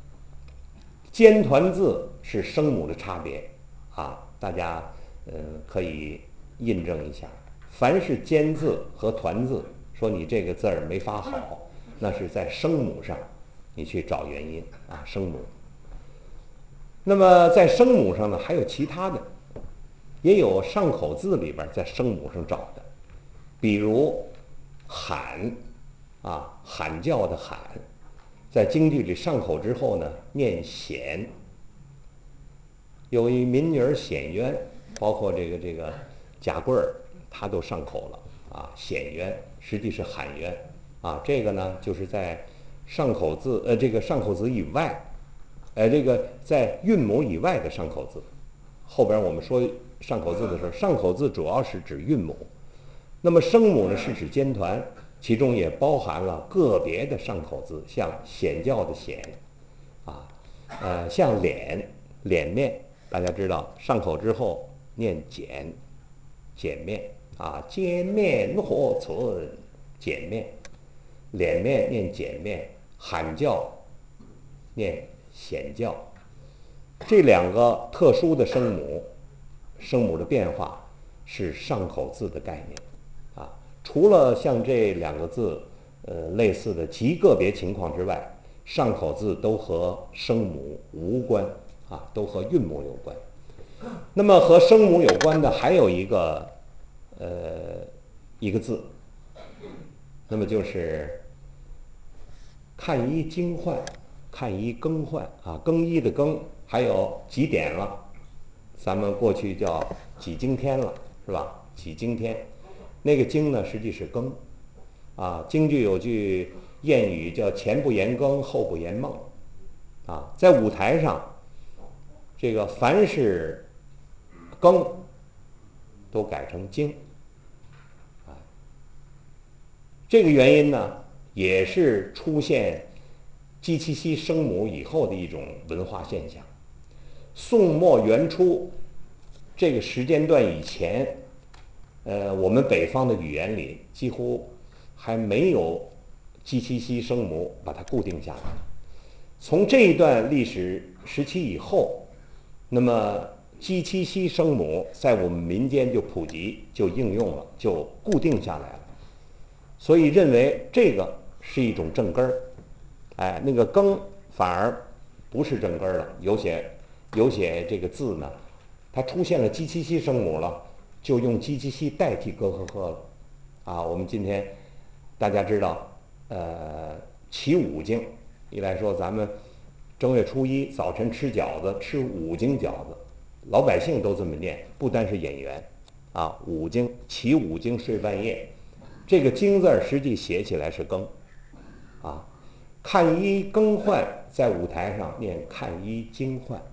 Speaker 2: 尖团字是声母的差别啊，大家呃可以印证一下。凡是尖字和团字，说你这个字儿没发好，那是在声母上，你去找原因啊，声母。那么在声母上呢，还有其他的，也有上口字里边在声母上找的，比如喊啊，喊叫的喊，在京剧里上口之后呢，念显。有一民女显渊，包括这个这个贾贵儿，他都上口了啊，显渊实际是喊渊啊，这个呢就是在上口字呃这个上口字以外，呃这个在韵母以外的上口字。后边我们说上口字的时候，上口字主要是指韵母，那么声母呢是指尖团，其中也包含了个别的上口字，像显教的显啊，呃像脸脸面，大家知道上口之后念碱，碱面啊，尖面何存，碱面，脸面念碱面，喊叫念显教。这两个特殊的声母，声母的变化是上口字的概念啊。除了像这两个字呃类似的极个别情况之外，上口字都和声母无关啊，都和韵母有关。那么和声母有关的还有一个呃一个字，那么就是看衣更换，看衣更换啊，更衣的更，还有几点了，咱们过去叫几经天了，是吧？几经天，那个经呢，实际是更啊。京剧有句谚语叫前不言更，后不言梦啊。在舞台上，这个凡是更都改成经啊。这个原因呢，也是出现鸡七七声母以后的一种文化现象。宋末元初这个时间段以前，呃，我们北方的语言里几乎还没有鸡七七声母把它固定下来。从这一段历史时期以后，那么鸡七七声母在我们民间就普及、就应用了、就固定下来了。所以认为这个是一种正根儿，哎，那个更反而不是正根儿了。有些有些这个字呢，它出现了鸡七七声母了，就用鸡七七代替咯呵呵了。啊，我们今天大家知道，呃，起五经，一来说咱们正月初一早晨吃饺子，吃五经饺子，老百姓都这么念，不单是演员啊，五经起五经睡半夜。这个经字儿实际写起来是更，啊，看衣更换在舞台上念看衣经换。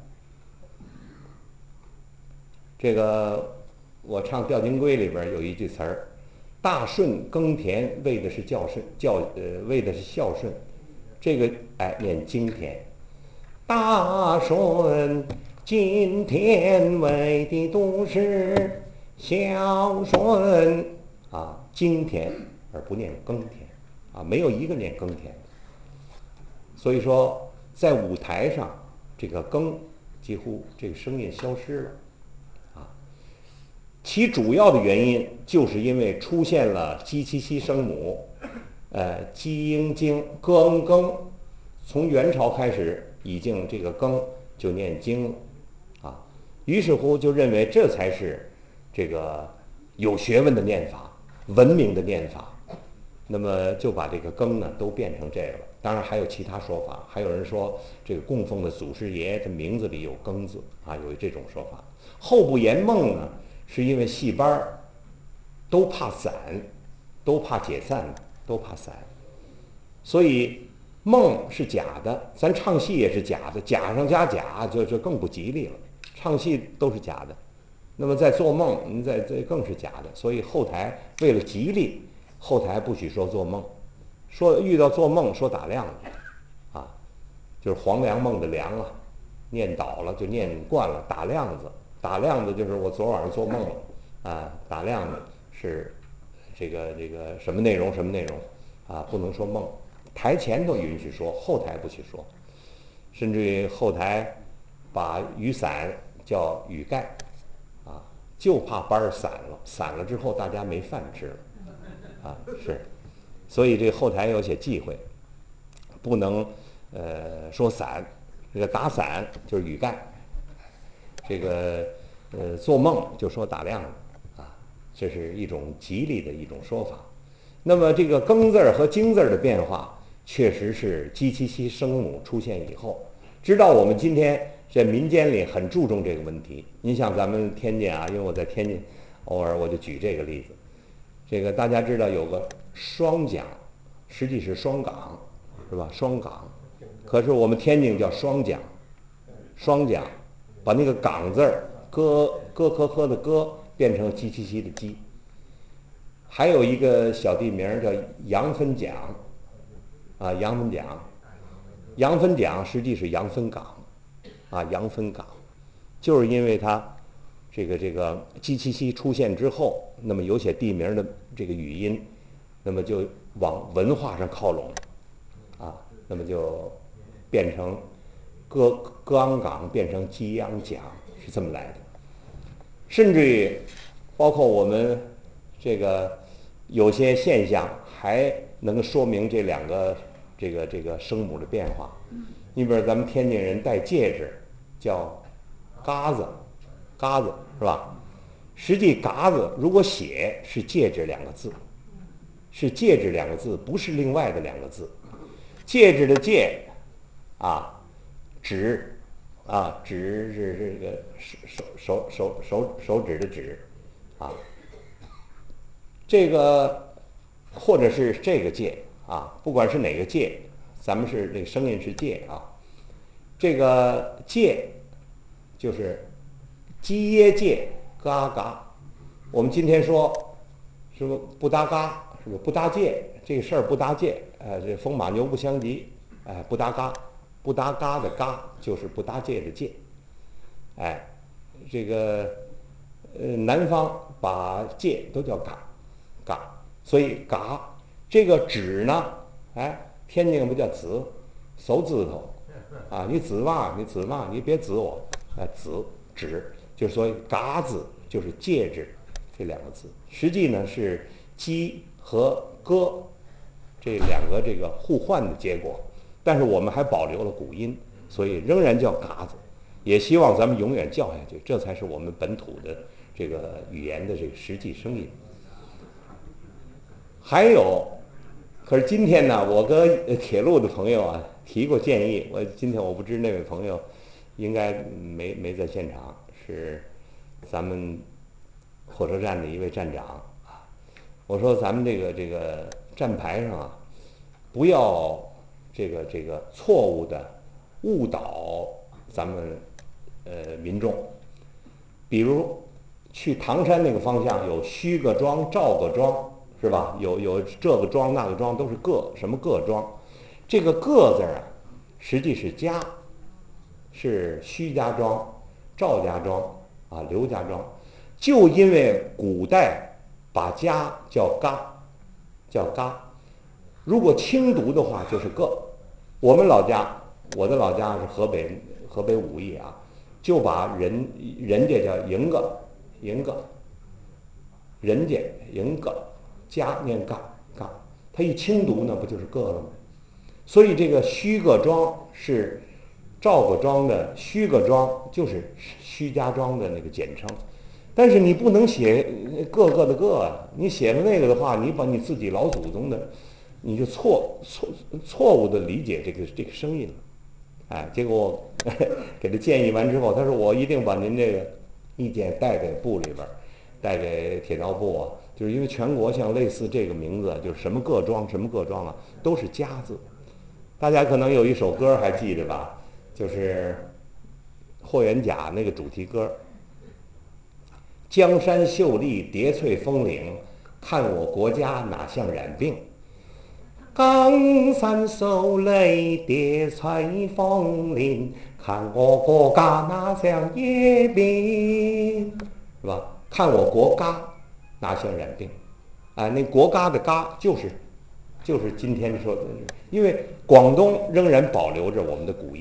Speaker 2: 这个我唱《吊金龟》里边有一句词儿，大顺耕田为的是孝顺，孝呃为的是孝顺，这个哎念经田，大顺今天为的都是孝顺啊，经田而不念耕田啊，没有一个念耕田的。所以说，在舞台上，这个耕几乎这个声音消失了啊。其主要的原因就是因为出现了鸡七七声母，呃，鸡应经更更，从元朝开始已经这个更就念经了啊。于是乎就认为这才是这个有学问的念法，文明的念法。那么就把这个更呢都变成这个了。当然还有其他说法，还有人说这个供奉的祖师爷的名字里有更字啊，有这种说法。后不言梦呢，是因为戏班儿都怕散，都怕解散，都怕散，所以梦是假的，咱唱戏也是假的，假上加假就就更不吉利了。唱戏都是假的，那么在做梦，您在这更是假的。所以后台为了吉利，后台不许说做梦，说遇到做梦说打量子，啊，就是黄粱梦的粱啊，念倒了就念惯了，打量子，打量子就是我昨晚上做梦了，啊，打量子是这个这个什么内容什么内容，啊，不能说梦，台前都允许说，后台不许说。 甚至于后台把雨伞叫雨盖，啊，就怕班儿散了，散了之后大家没饭吃了，啊，是，所以这后台有些忌讳，不能呃说伞，这个打伞就是雨盖，这个呃做梦就说打亮了，啊，这是一种吉利的一种说法。那么这个庚字儿和金字儿的变化，确实是鸡七七声母出现以后，直到我们今天在民间里很注重这个问题。你像咱们天津啊，因为我在天津，偶尔我就举这个例子。这个大家知道有个双桨，实际是双港，是吧？双港，可是我们天津叫双桨，双桨，把那个港字儿哥哥科科的哥变成鸡七七的鸡。还有一个小地名叫羊分蒋，啊，羊分蒋，羊分蒋实际是羊分港，啊，羊分港，就是因为它这个这个鸡七七出现之后，那么有些地名的这个语音，那么就往文化上靠拢，啊，那么就变成歌歌昂港变成鸡昂蒋，是这么来的。甚至于包括我们这个有些现象还能说明这两个这个这个声母的变化。你比如咱们天津人戴戒指叫嘎子，嘎子是吧？实际嘎子如果写是戒指两个字，是戒指两个字，不是另外的两个字。戒指的戒啊，指啊，指是这个手手手手手指的指啊，这个或者是这个戒啊，不管是哪个戒，咱们是这个声音是戒啊。这个戒就是鸡耶戒嘎嘎。我们今天说是不不搭嘎，是不不搭界，这个事儿不搭界，呃，这风马牛不相及，哎、呃，不搭嘎，不搭嘎的嘎就是不搭界的界，哎，这个呃南方把界都叫嘎嘎，所以嘎这个指呢，哎，天津不叫子，手指头啊，你指嘛，你指嘛，你别指我，哎、呃，指指就是说嘎字就是戒指这两个字，实际呢是鸡和哥这两个这个互换的结果，但是我们还保留了古音，所以仍然叫嘎子，也希望咱们永远叫下去，这才是我们本土的这个语言的这个实际声音。还有，可是今天呢，我跟铁路的朋友啊提过建议，我今天我不知那位朋友应该没没在现场，是咱们火车站的一位站长啊。我说咱们这个这个站牌上啊，不要这个这个错误的误导咱们呃民众，比如去唐山那个方向有虚个庄、赵个庄，是吧？有有这个庄那个庄都是个什么个庄，这个个字啊，实际是家，是虚家庄、赵家庄啊、刘家庄，就因为古代把家叫嘎，叫嘎，如果轻读的话就是个。我们老家，我的老家是河北河北武义啊，就把人人家叫营个营个，人家营个家念嘎嘎，他一轻读呢不就是个了吗？所以这个虚个庄是赵个庄的虚个庄，就是虚家庄的那个简称。但是你不能写个个的个啊，你写了那个的话，你把你自己老祖宗的，你就错错错误的理解这个这个声音了。哎，结果我给他建议完之后，他说我一定把您这个意见带给部里边，带给铁道部啊，就是因为全国像类似这个名字，就是什么各庄什么各庄啊，都是家字。大家可能有一首歌还记得吧，就是霍元甲那个主题歌，江山秀丽叠翠峰岭，看我国家哪像染病。江山秀丽叠翠峰岭，看我国家哪像叶病，是吧？看我国家哪像染病，啊，那国家的家就是就是今天说的，因为广东仍然保留着我们的古音，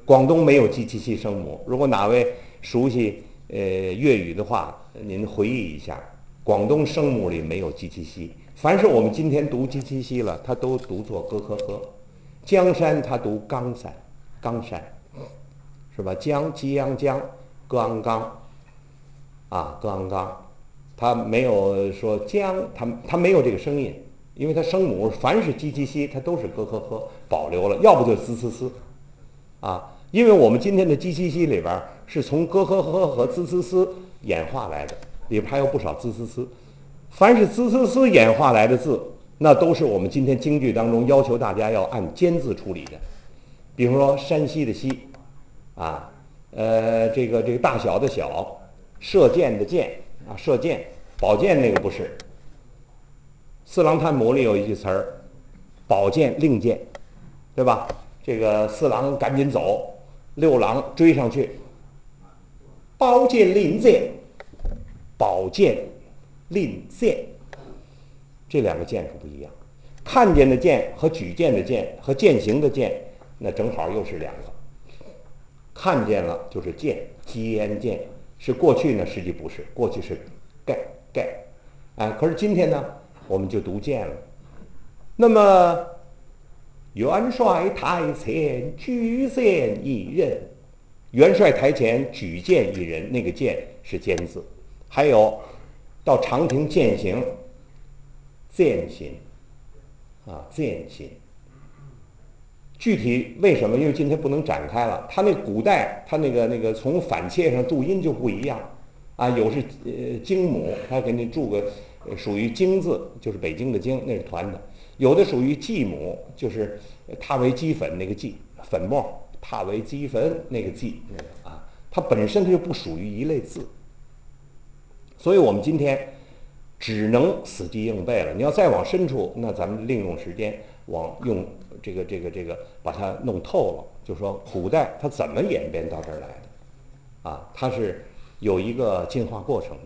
Speaker 2: 广东没有 G 七七声母。如果哪位熟悉呃粤语的话，您回忆一下，广东声母里没有 G 七七。凡是我们今天读 G 七七了，它都读作咯呵呵。江山它读冈山，冈山，是吧？江吉阳江，歌昂冈，啊，歌昂冈，它没有说江，它它没有这个声音，因为它声母凡是 G 七七，它都是咯呵呵保留了，要不就滋滋滋，啊，因为我们今天的 G 七七里边是从咯呵呵和滋滋滋演化来的，里边还有不少滋滋滋。凡是滋滋滋演化来的字，那都是我们今天京剧当中要求大家要按尖字处理的。比如说山西的西，啊，呃，这个这个大小的小，射箭的箭啊，射箭，宝剑那个不是。四郎探母里有一句词儿，宝剑令箭，对吧？这个四郎赶紧走，六郎追上去，宝剑令箭，宝剑令箭，这两个剑是不一样。看见的剑和举剑的剑和剑形的剑，那正好又是两个。看见了就是剑，尖剑是过去呢，实际不是，过去是盖盖，啊，可是今天呢，我们就读剑了。那么元帅台前举剑一人，元帅台前举剑一人，那个剑是尖字。还有到长亭践行，践行啊，践行。具体为什么？因为今天不能展开了。他那古代，他那个那个从反切上注音就不一样，啊，有是呃京母，他给你注个属于京字，就是北京的京，那是团的；有的属于季母，就是踏为鸡粉那个季，粉末踏为鸡粉那个季，那个啊，它本身它就不属于一类字，所以我们今天只能死记硬背了。你要再往深处，那咱们利用时间往用这个这个这个把它弄透了，就说古代它怎么演变到这儿来的，啊，它是有一个进化过程的，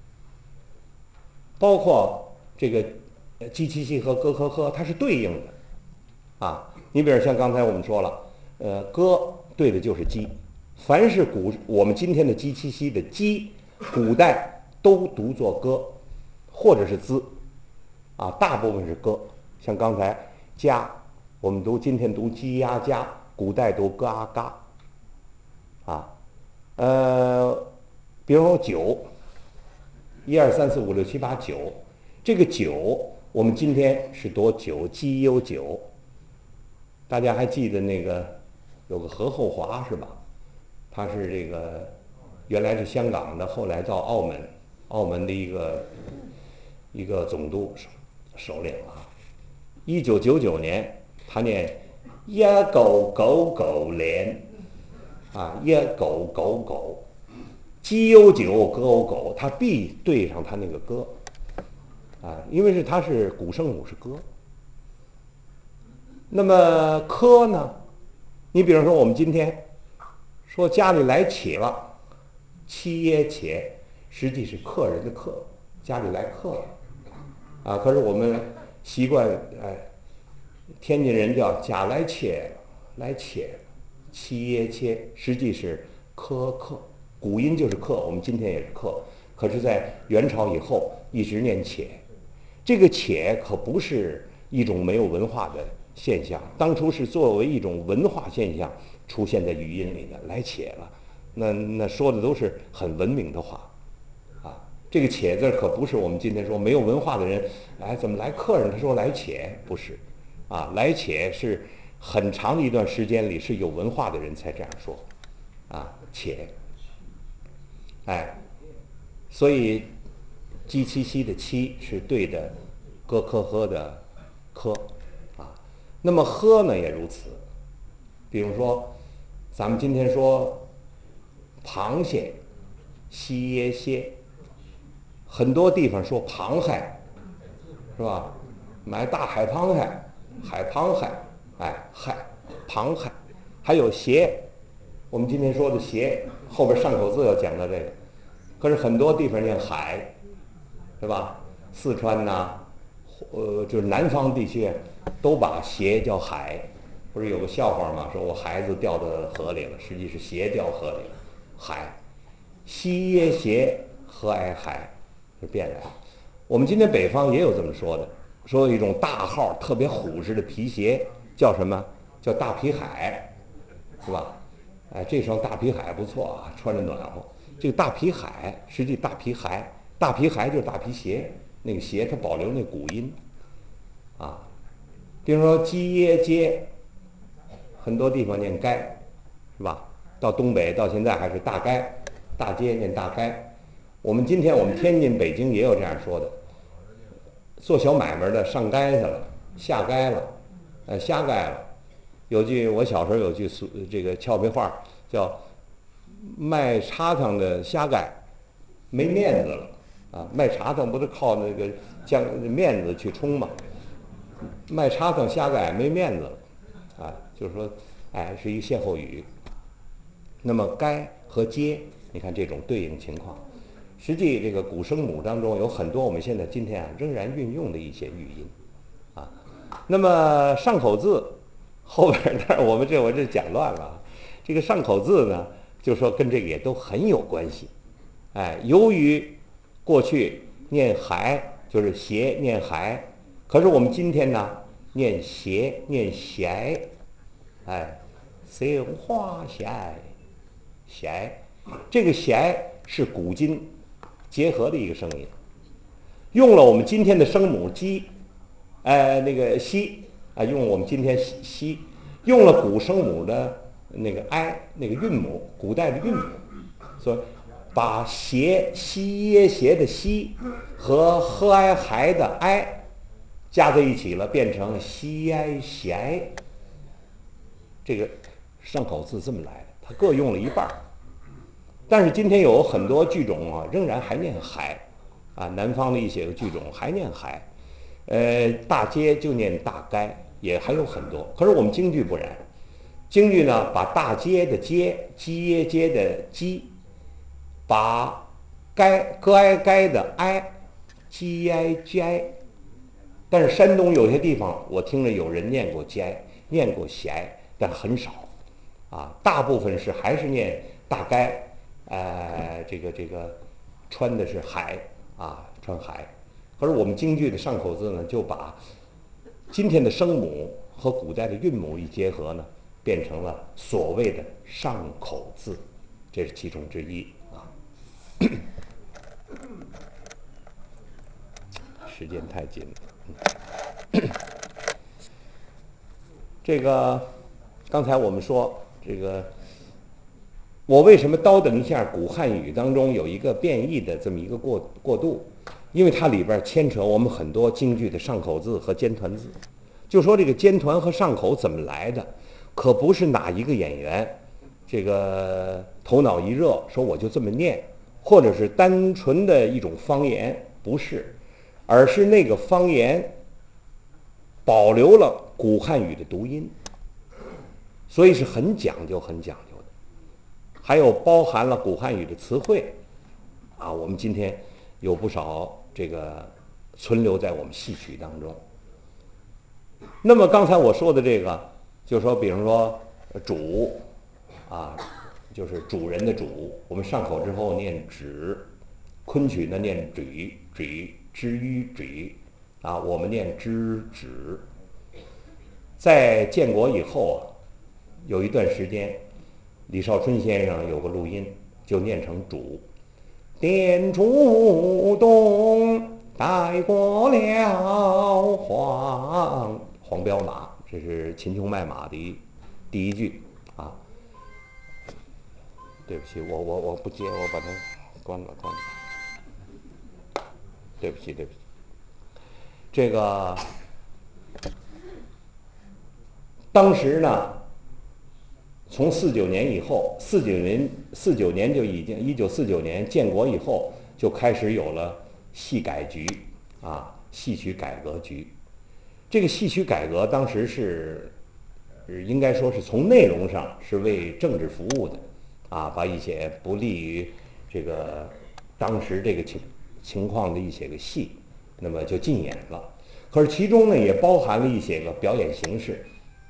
Speaker 2: 包括这个鸡七七和咯呵呵，它是对应的，啊，你比如像刚才我们说了，呃，歌对的就是鸡，凡是古我们今天的鸡七七的鸡，古代都读作歌，或者是滋，啊，大部分是歌。像刚才家，我们读今天读鸡鸭家，古代读嘎嘎，啊，呃，比如说九，一二三四五六七八九，这个九我们今天是读九鸡有九。大家还记得那个有个何厚华是吧？他是这个原来是香港的，后来到澳门，澳门的一个一个总督首首领啊。一九九九年，他念一狗狗狗连啊，一狗狗狗，鸡有九，歌有狗，他必对上他那个歌啊，因为是他是古声母是歌。那么科呢？你比如说我们今天说家里来且了，妻耶且，实际是客人的客，家里来客了，啊，可是我们习惯哎，天津人叫家来且来且，妻耶且，实际是苛刻，古音就是克，我们今天也是克，可是在元朝以后一直念且，这个且可不是一种没有文化的现象，当初是作为一种文化现象出现在语音里的，来且了，那那说的都是很文明的话，啊，这个且字可不是我们今天说没有文化的人，哎，怎么来客人？他说来且，不是，啊，来且是很长的一段时间里是有文化的人才这样说，啊，且，哎，所以鸡七七的七是对的，咯科呵的科，啊，那么呵呢也如此。比如说，咱们今天说螃蟹，西耶蟹，很多地方说螃蟹，是吧？买大海螃蟹，海螃蟹，哎，海螃蟹，还有鞋，我们今天说的鞋，后边上口字要讲到这个，可是很多地方念海，是吧？四川呐、呃，就是南方地区都把鞋叫海， 不是有个笑话吗？说我孩子掉到河里了，实际是鞋掉河里了。海，西耶鞋，河哀海，是变来的。我们今天北方也有这么说的，说有一种大号特别虎实的皮鞋，叫什么？叫大皮海，是吧？哎，这双大皮海不错啊，穿着暖和。这个大皮海，实际大皮鞋，大皮鞋就是大皮鞋，那个鞋它保留那古音，啊，比如说鸡耶街，很多地方念街，是吧？到东北到现在还是大街，大街念大街。我们今天我们天津、北京也有这样说的，做小买卖的上街去了，下街了，呃，瞎街了。有句我小时候有句俗这个俏皮话叫卖茶汤的瞎街，没面子了啊！卖茶汤不是靠那个将面子去冲吗？卖茶汤瞎街没面子了啊！就是说，哎，是一个歇后语。那么街和街，你看这种对应情况，实际这个古声母当中有很多我们现在今天啊仍然运用的一些语音啊。那么上口字后边呢，我们这我这讲乱了啊。这个上口字呢，就说跟这个也都很有关系。哎，由于过去念孩就是鞋念孩，可是我们今天呢念鞋念鞋，哎，绣花鞋鞋，这个鞋是古今结合的一个声音，用了我们今天的声母鸡，呃，那个西啊，用我们今天西西，用了古声母的那个哀，那个韵母，古代的韵母，所以把斜西耶斜的西和呵哀孩的哀加在一起了，变成西哀斜。这个上口字这么来的，它各用了一半儿。但是今天有很多剧种啊，仍然还念海，啊，南方的一些个剧种还念海，呃，大街就念大街，也还有很多。可是我们京剧不然，京剧呢，把大街的街、鸡耶街的鸡，把该该哀该的哀，鸡哀斋。但是山东有些地方，我听着有人念过斋，念过谐，但很少，啊，大部分是还是念大概，呃，这个这个穿的是海啊，穿海。可是我们京剧的上口字呢，就把今天的声母和古代的韵母一结合呢，变成了所谓的上口字，这是其中之一啊。时间太紧了。这个刚才我们说这个，我为什么叨等一下古汉语当中有一个变异的这么一个过过渡？因为它里边牵扯我们很多京剧的上口字和尖团字。就说这个尖团和上口怎么来的，可不是哪一个演员这个头脑一热说我就这么念，或者是单纯的一种方言，不是，而是那个方言保留了古汉语的读音，所以是很讲究很讲究的。还有包含了古汉语的词汇啊，我们今天有不少这个存留在我们戏曲当中。那么刚才我说的这个，就说比如说主啊，就是主人的主，我们上口之后念止，昆曲呢念止止之于止啊，我们念之止。在建国以后啊，有一段时间，李少春先生有个录音，就念成主。殿主动带过了黄黄骠马，这是秦琼卖马的一第一句啊。对不起，我我我不接，我把它关了关了。对不起对不起，这个当时呢，从四九年以后，四九年四九年就已经一九四九年建国以后就开始有了戏改局啊，戏曲改革局。这个戏曲改革当时是，应该说是从内容上是为政治服务的，啊，把一些不利于这个当时这个情情况的一些个戏，那么就禁演了。可是其中呢，也包含了一些个表演形式，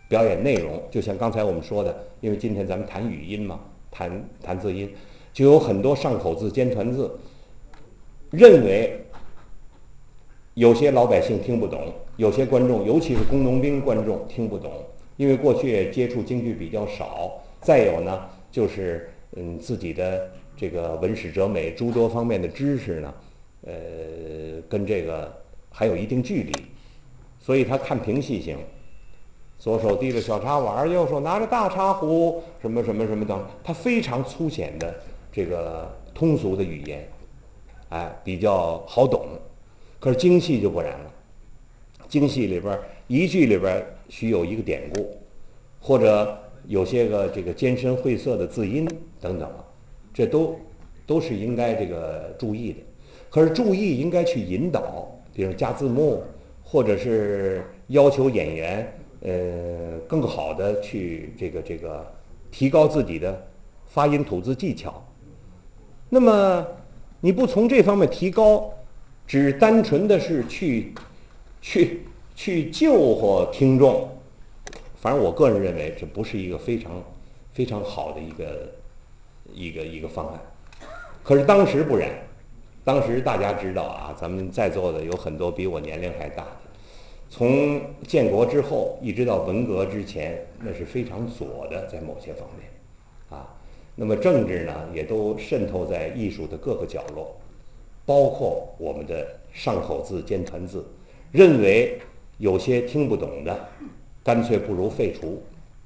Speaker 2: 表演内容，就像刚才我们说的，因为今天咱们谈语音嘛，谈谈字音，就有很多上口字、兼传字，认为有些老百姓听不懂，有些观众，尤其是工农兵观众听不懂，因为过去也接触京剧比较少。再有呢，就是嗯自己的这个文史哲美诸多方面的知识呢，呃，跟这个还有一定距离，所以他看评戏行。左手提着小茶碗，右手拿着大茶壶，什么什么什么等，他非常粗浅的这个通俗的语言，哎，比较好懂。可是京戏就不然了，京戏里边一句里边须有一个典故，或者有些个这个艰深晦涩的字音等等，这都都是应该这个注意的。可是注意应该去引导，比如加字幕，或者是要求演员呃更好的去这个这个提高自己的发音吐字技巧。那么你不从这方面提高，只单纯的是去去去救活听众，反正我个人认为这不是一个非常非常好的一个一个一个方案。可是当时不然，当时大家知道啊，咱们在座的有很多比我年龄还大的，从建国之后一直到文革之前，那是非常左的，在某些方面啊。那么政治呢，也都渗透在艺术的各个角落，包括我们的上口字、兼传字，认为有些听不懂的，干脆不如废除。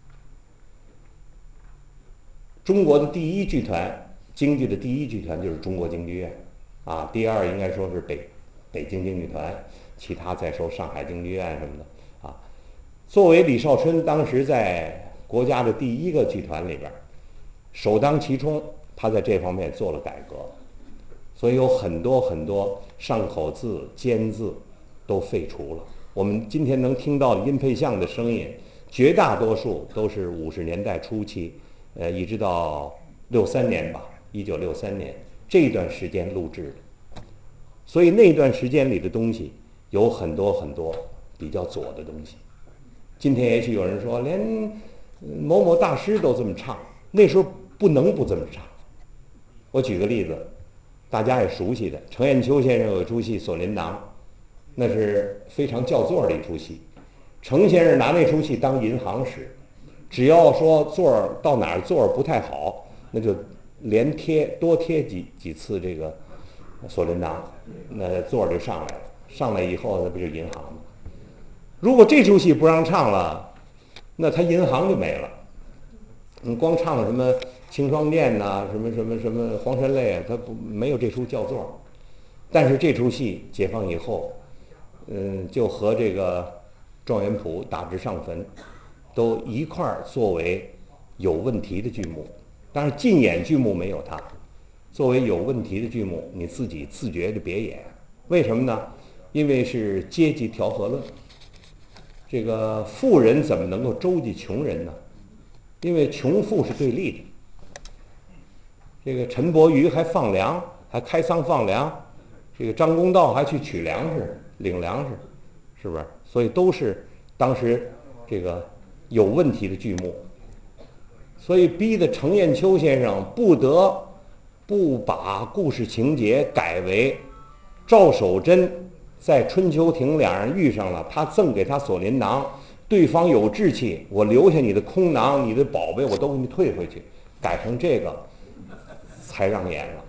Speaker 2: 中国的第一剧团，京剧的第一剧团就是中国京剧院，啊，第二应该说是北北京京剧团，其他再说上海京剧院什么的，啊。作为李少春当时在国家的第一个剧团里边，首当其冲，他在这方面做了改革，所以有很多很多上口字、尖字都废除了。我们今天能听到音配相的声音，绝大多数都是五十年代初期，呃，一直到六三年吧，一九六三年这段时间录制的。所以那段时间里的东西有很多很多比较左的东西。今天也许有人说，连某某大师都这么唱，那时候不能不这么唱。我举个例子，大家也熟悉的，程砚秋先生有一出戏《锁麟囊》，那是非常叫座的一出戏。程先生拿那出戏当银行使，只要说座到哪儿座不太好，那就连贴多贴几几次这个锁麟囊，那座就上来了。上来以后，那不就银行吗？如果这出戏不让唱了，那他银行就没了。你光唱了什么清霜殿呐、什么什么什么黄山泪啊，他不没有这出叫座。但是这出戏解放以后，嗯，就和这个状元谱打直上坟都一块儿作为有问题的剧目。当然禁演剧目没有它，作为有问题的剧目，你自己自觉的别演。为什么呢？因为是阶级调和论。这个富人怎么能够周济穷人呢？因为穷富是对立的。这个陈伯瑜还放粮，还开仓放粮，这个张公道还去取粮食、领粮食，是不是？所以都是当时这个有问题的剧目，所以逼得程砚秋先生不得不把故事情节改为赵守贞在春秋亭两人遇上了，他赠给他锁麟囊，对方有志气，我留下你的空囊，你的宝贝我都给你退回去，改成这个才让演了。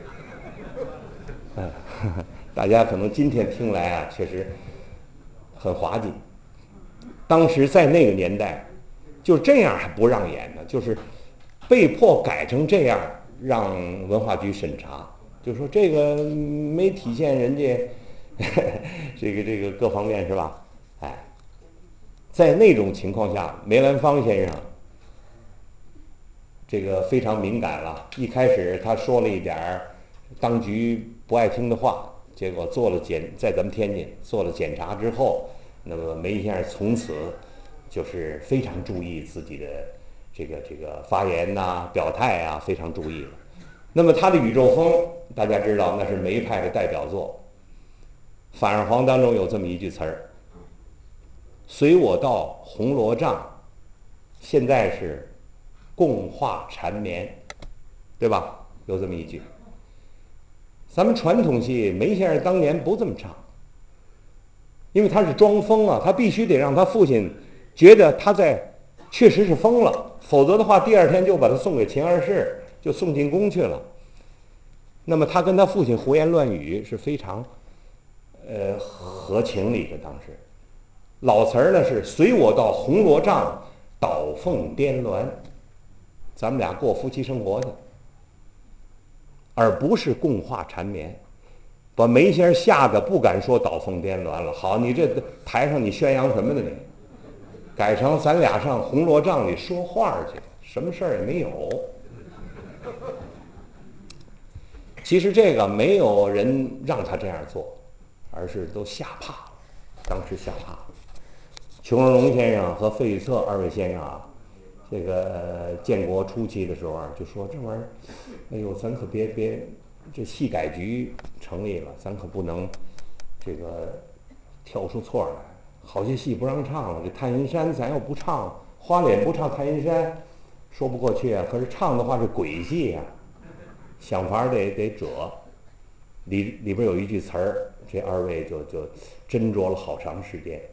Speaker 2: 嗯，大家可能今天听来啊，确实很滑稽。当时在那个年代，就这样还不让演呢，就是被迫改成这样，让文化局审查，就说这个没体现人家这个这个各方面是吧？哎，在那种情况下，梅兰芳先生这个非常敏感了。一开始他说了一点当局不爱听的话，结果做了检，在咱们天津做了检查之后，那么梅先生从此就是非常注意自己的这个这个发言呐、啊、表态啊，非常注意了。那么他的《宇宙风》，大家知道那是梅派的代表作。反二黄当中有这么一句词儿：“随我到红罗帐， 现在是共话缠绵，对吧？有这么一句。咱们传统戏梅先生当年不这么唱，因为他是装疯啊，他必须得让他父亲觉得他在确实是疯了，否则的话第二天就把他送给秦二世，就送进宫去了。那么他跟他父亲胡言乱语是非常呃合情理的。当时老词儿呢是随我到红罗帐，倒凤颠鸾，咱们俩过夫妻生活去，而不是共话缠绵，把梅先生吓得不敢说倒凤颠鸾了。好，你这台上你宣扬什么呢？你改成咱俩上红罗帐里说话去，什么事儿也没有。其实这个没有人让他这样做，而是都吓怕了，当时吓怕了。裘荣荣先生和费玉策二位先生啊，这个、呃、建国初期的时候啊，就说这玩意儿，哎呦，咱可别别，这戏改局成立了，咱可不能这个挑出错来。好些戏不让唱了，这太阴山咱要不唱，花脸不唱太阴山，说不过去啊。可是唱的话是鬼戏啊，想法得得折。里里边有一句词儿，这二位就就斟酌了好长时间。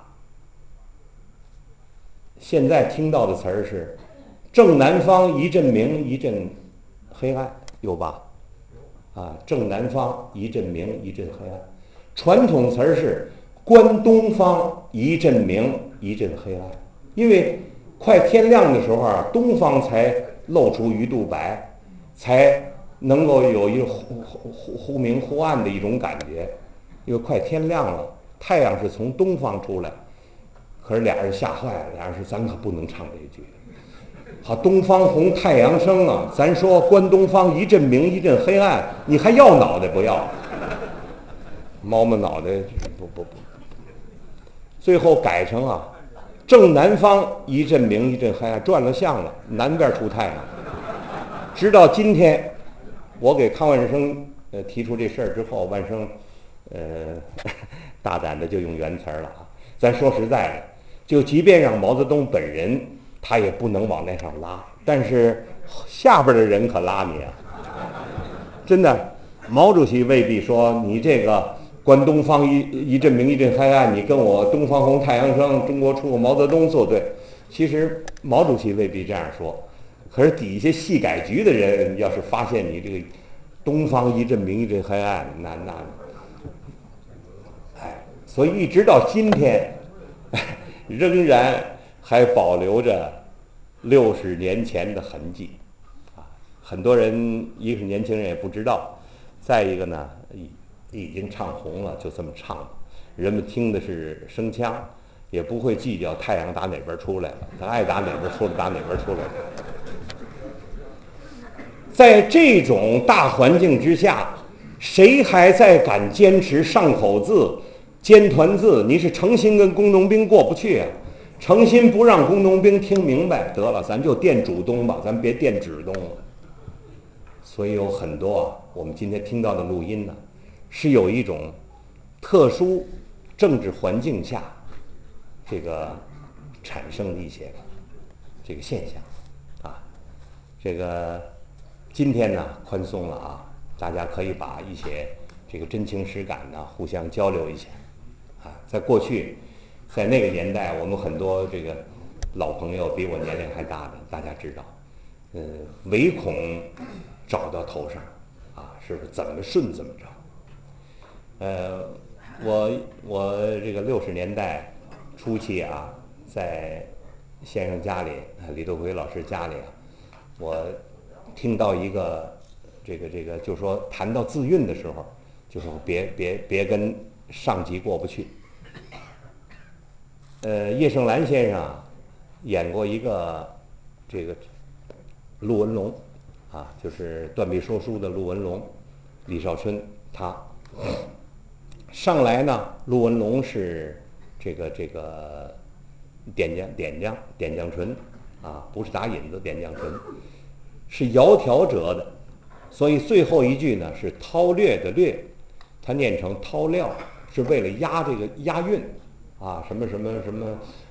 Speaker 2: 现在听到的词儿是正南方一阵明一阵黑暗，有吧？啊，正南方一阵明一阵黑暗。传统词儿是观东方一阵明一阵黑暗，因为快天亮的时候啊，东方才露出鱼肚白，才能够有一个忽忽忽明忽暗的一种感觉。因为快天亮了，太阳是从东方出来。可是俩人吓坏了，俩人说咱可不能唱这一句。好，东方红，太阳升啊！咱说观东方一阵明一阵黑暗，你还要脑袋不要？猫猫脑袋不不不。最后改成啊，正南方一阵明一阵黑暗，转了相了，南边出太阳。直到今天，我给康万生呃提出这事儿之后，万生呃大胆的就用原词儿了啊。咱说实在的。就即便让毛泽东本人，他也不能往那上拉，但是下边的人可拉你啊！真的，毛主席未必说你这个观东方一一阵明一阵黑暗，你跟我东方红太阳升，中国出个毛泽东作对。其实毛主席未必这样说，可是底下戏改局的人要是发现你这个东方一阵明一阵黑暗，那那，哎，所以一直到今天。仍然还保留着六十年前的痕迹，啊，很多人一个是年轻人也不知道，再一个呢，已已经唱红了，就这么唱，人们听的是声腔，也不会计较太阳打哪边出来了，他爱打哪边出来打哪边出来。在这种大环境之下，谁还在敢坚持上口字？尖团字，你是诚心跟工农兵过不去啊？诚心不让工农兵听明白，得了，咱就垫主东吧，咱别垫指东了。所以有很多啊，我们今天听到的录音呢，是有一种特殊政治环境下这个产生的一些这个现象啊。这个今天呢宽松了啊，大家可以把一些这个真情实感呢互相交流一下。啊，在过去，在那个年代，我们很多这个老朋友比我年龄还大的，大家知道，呃，唯恐找到头上，啊，是不是怎么顺怎么着？呃，我我这个六十年代初期啊，在先生家里，李登辉老师家里啊，我听到一个这个这个，就说谈到自运的时候，就说别别别跟上级过不去。呃，叶盛兰先生啊，演过一个这个陆文龙，啊，就是断臂说书的陆文龙，李少春他上来呢，陆文龙是这个这个点将点将点将唇啊，不是打引子点将唇，是窈窕折的，所以最后一句呢是韬略的略，他念成韬料，是为了押这个押韵啊，什么什么什么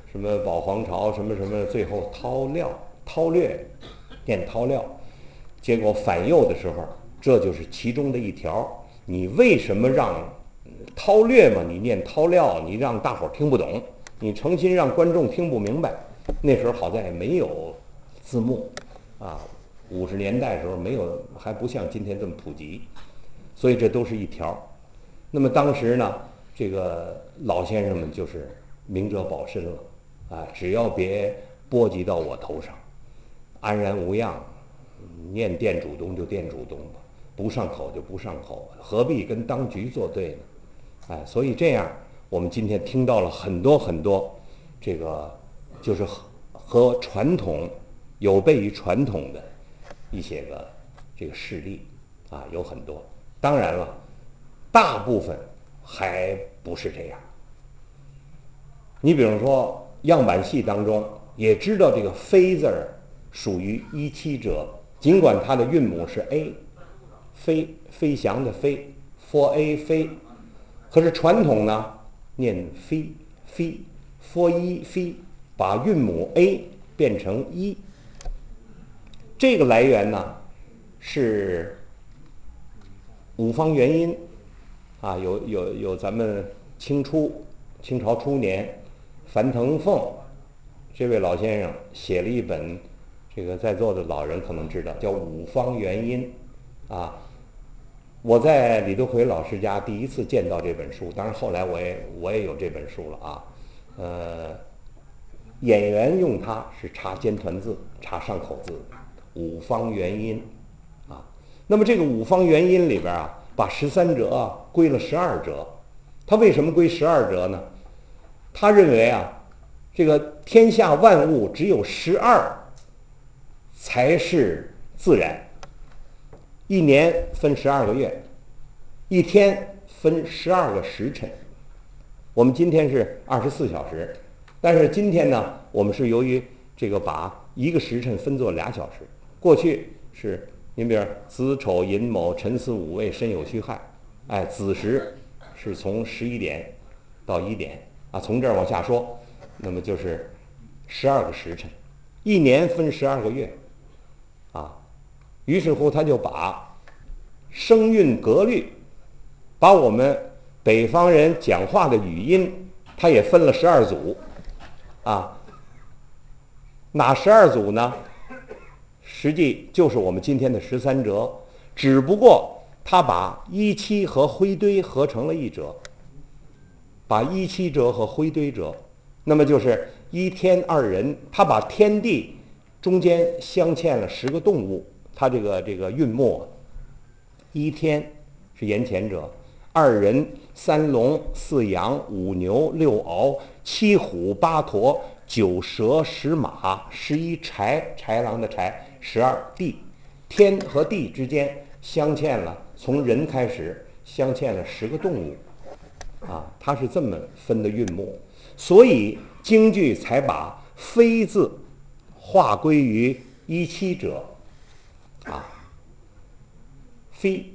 Speaker 2: 什么保皇朝什么什么，最后韬料韬略，念韬料，结果反右的时候，这就是其中的一条。你为什么让韬略嘛？你念韬料，你让大伙儿听不懂，你诚心让观众听不明白。那时候好在没有字幕啊，五十年代的时候没有，还不像今天这么普及，所以这都是一条。那么当时呢，这个老先生们就是明哲保身了啊，只要别波及到我头上，安然无恙，念店主东就店主东吧，不上口就不上口，何必跟当局作对呢？哎，所以这样，我们今天听到了很多很多，这个就是和和传统有悖于传统的一些个这个事例啊，有很多。当然了，大部分还不是这样。你比如说样板戏当中也知道这个飞字儿属于一七折，尽管它的韵母是 a， 飞飞翔的飞 ，for a 飞，可是传统呢念飞飞 for 一飞，把韵母 a 变成一。这个来源呢是五方元音啊，有有有咱们清初清朝初年，樊腾凤这位老先生写了一本，这个在座的老人可能知道，叫《五方元音》啊。我在李德奎老师家第一次见到这本书，当然后来我也我也有这本书了啊。呃，演员用它是查尖团字、查上口字，五方元音啊。那么这个五方元音里边啊，把十三折啊归了十二折。他为什么归十二折呢？他认为啊，这个天下万物只有十二才是自然。一年分十二个月，一天分十二个时辰。我们今天是二十四小时，但是今天呢，我们是由于这个把一个时辰分作俩小时。过去是您比如子丑寅卯辰巳午未申酉戌亥，哎，子时是从十一点到一点啊，从这儿往下说，那么就是十二个时辰，一年分十二个月啊。于是乎，他就把声韵格律，把我们北方人讲话的语音，他也分了十二组啊。哪十二组呢？实际就是我们今天的十三折，只不过他把一七和灰堆合成了一折，把一七折和灰堆折，那么就是一天二人，他把天地中间镶嵌了十个动物，他这个这个韵末，一天是言前者，二人、三龙、四羊、五牛、六鳌、七虎、八驼、九蛇、十马、十一豺，豺狼的豺，十二地，天和地之间镶嵌了，从人开始镶嵌了十个动物，啊，它是这么分的韵末，所以京剧才把飞字划归于一七折，啊。飞，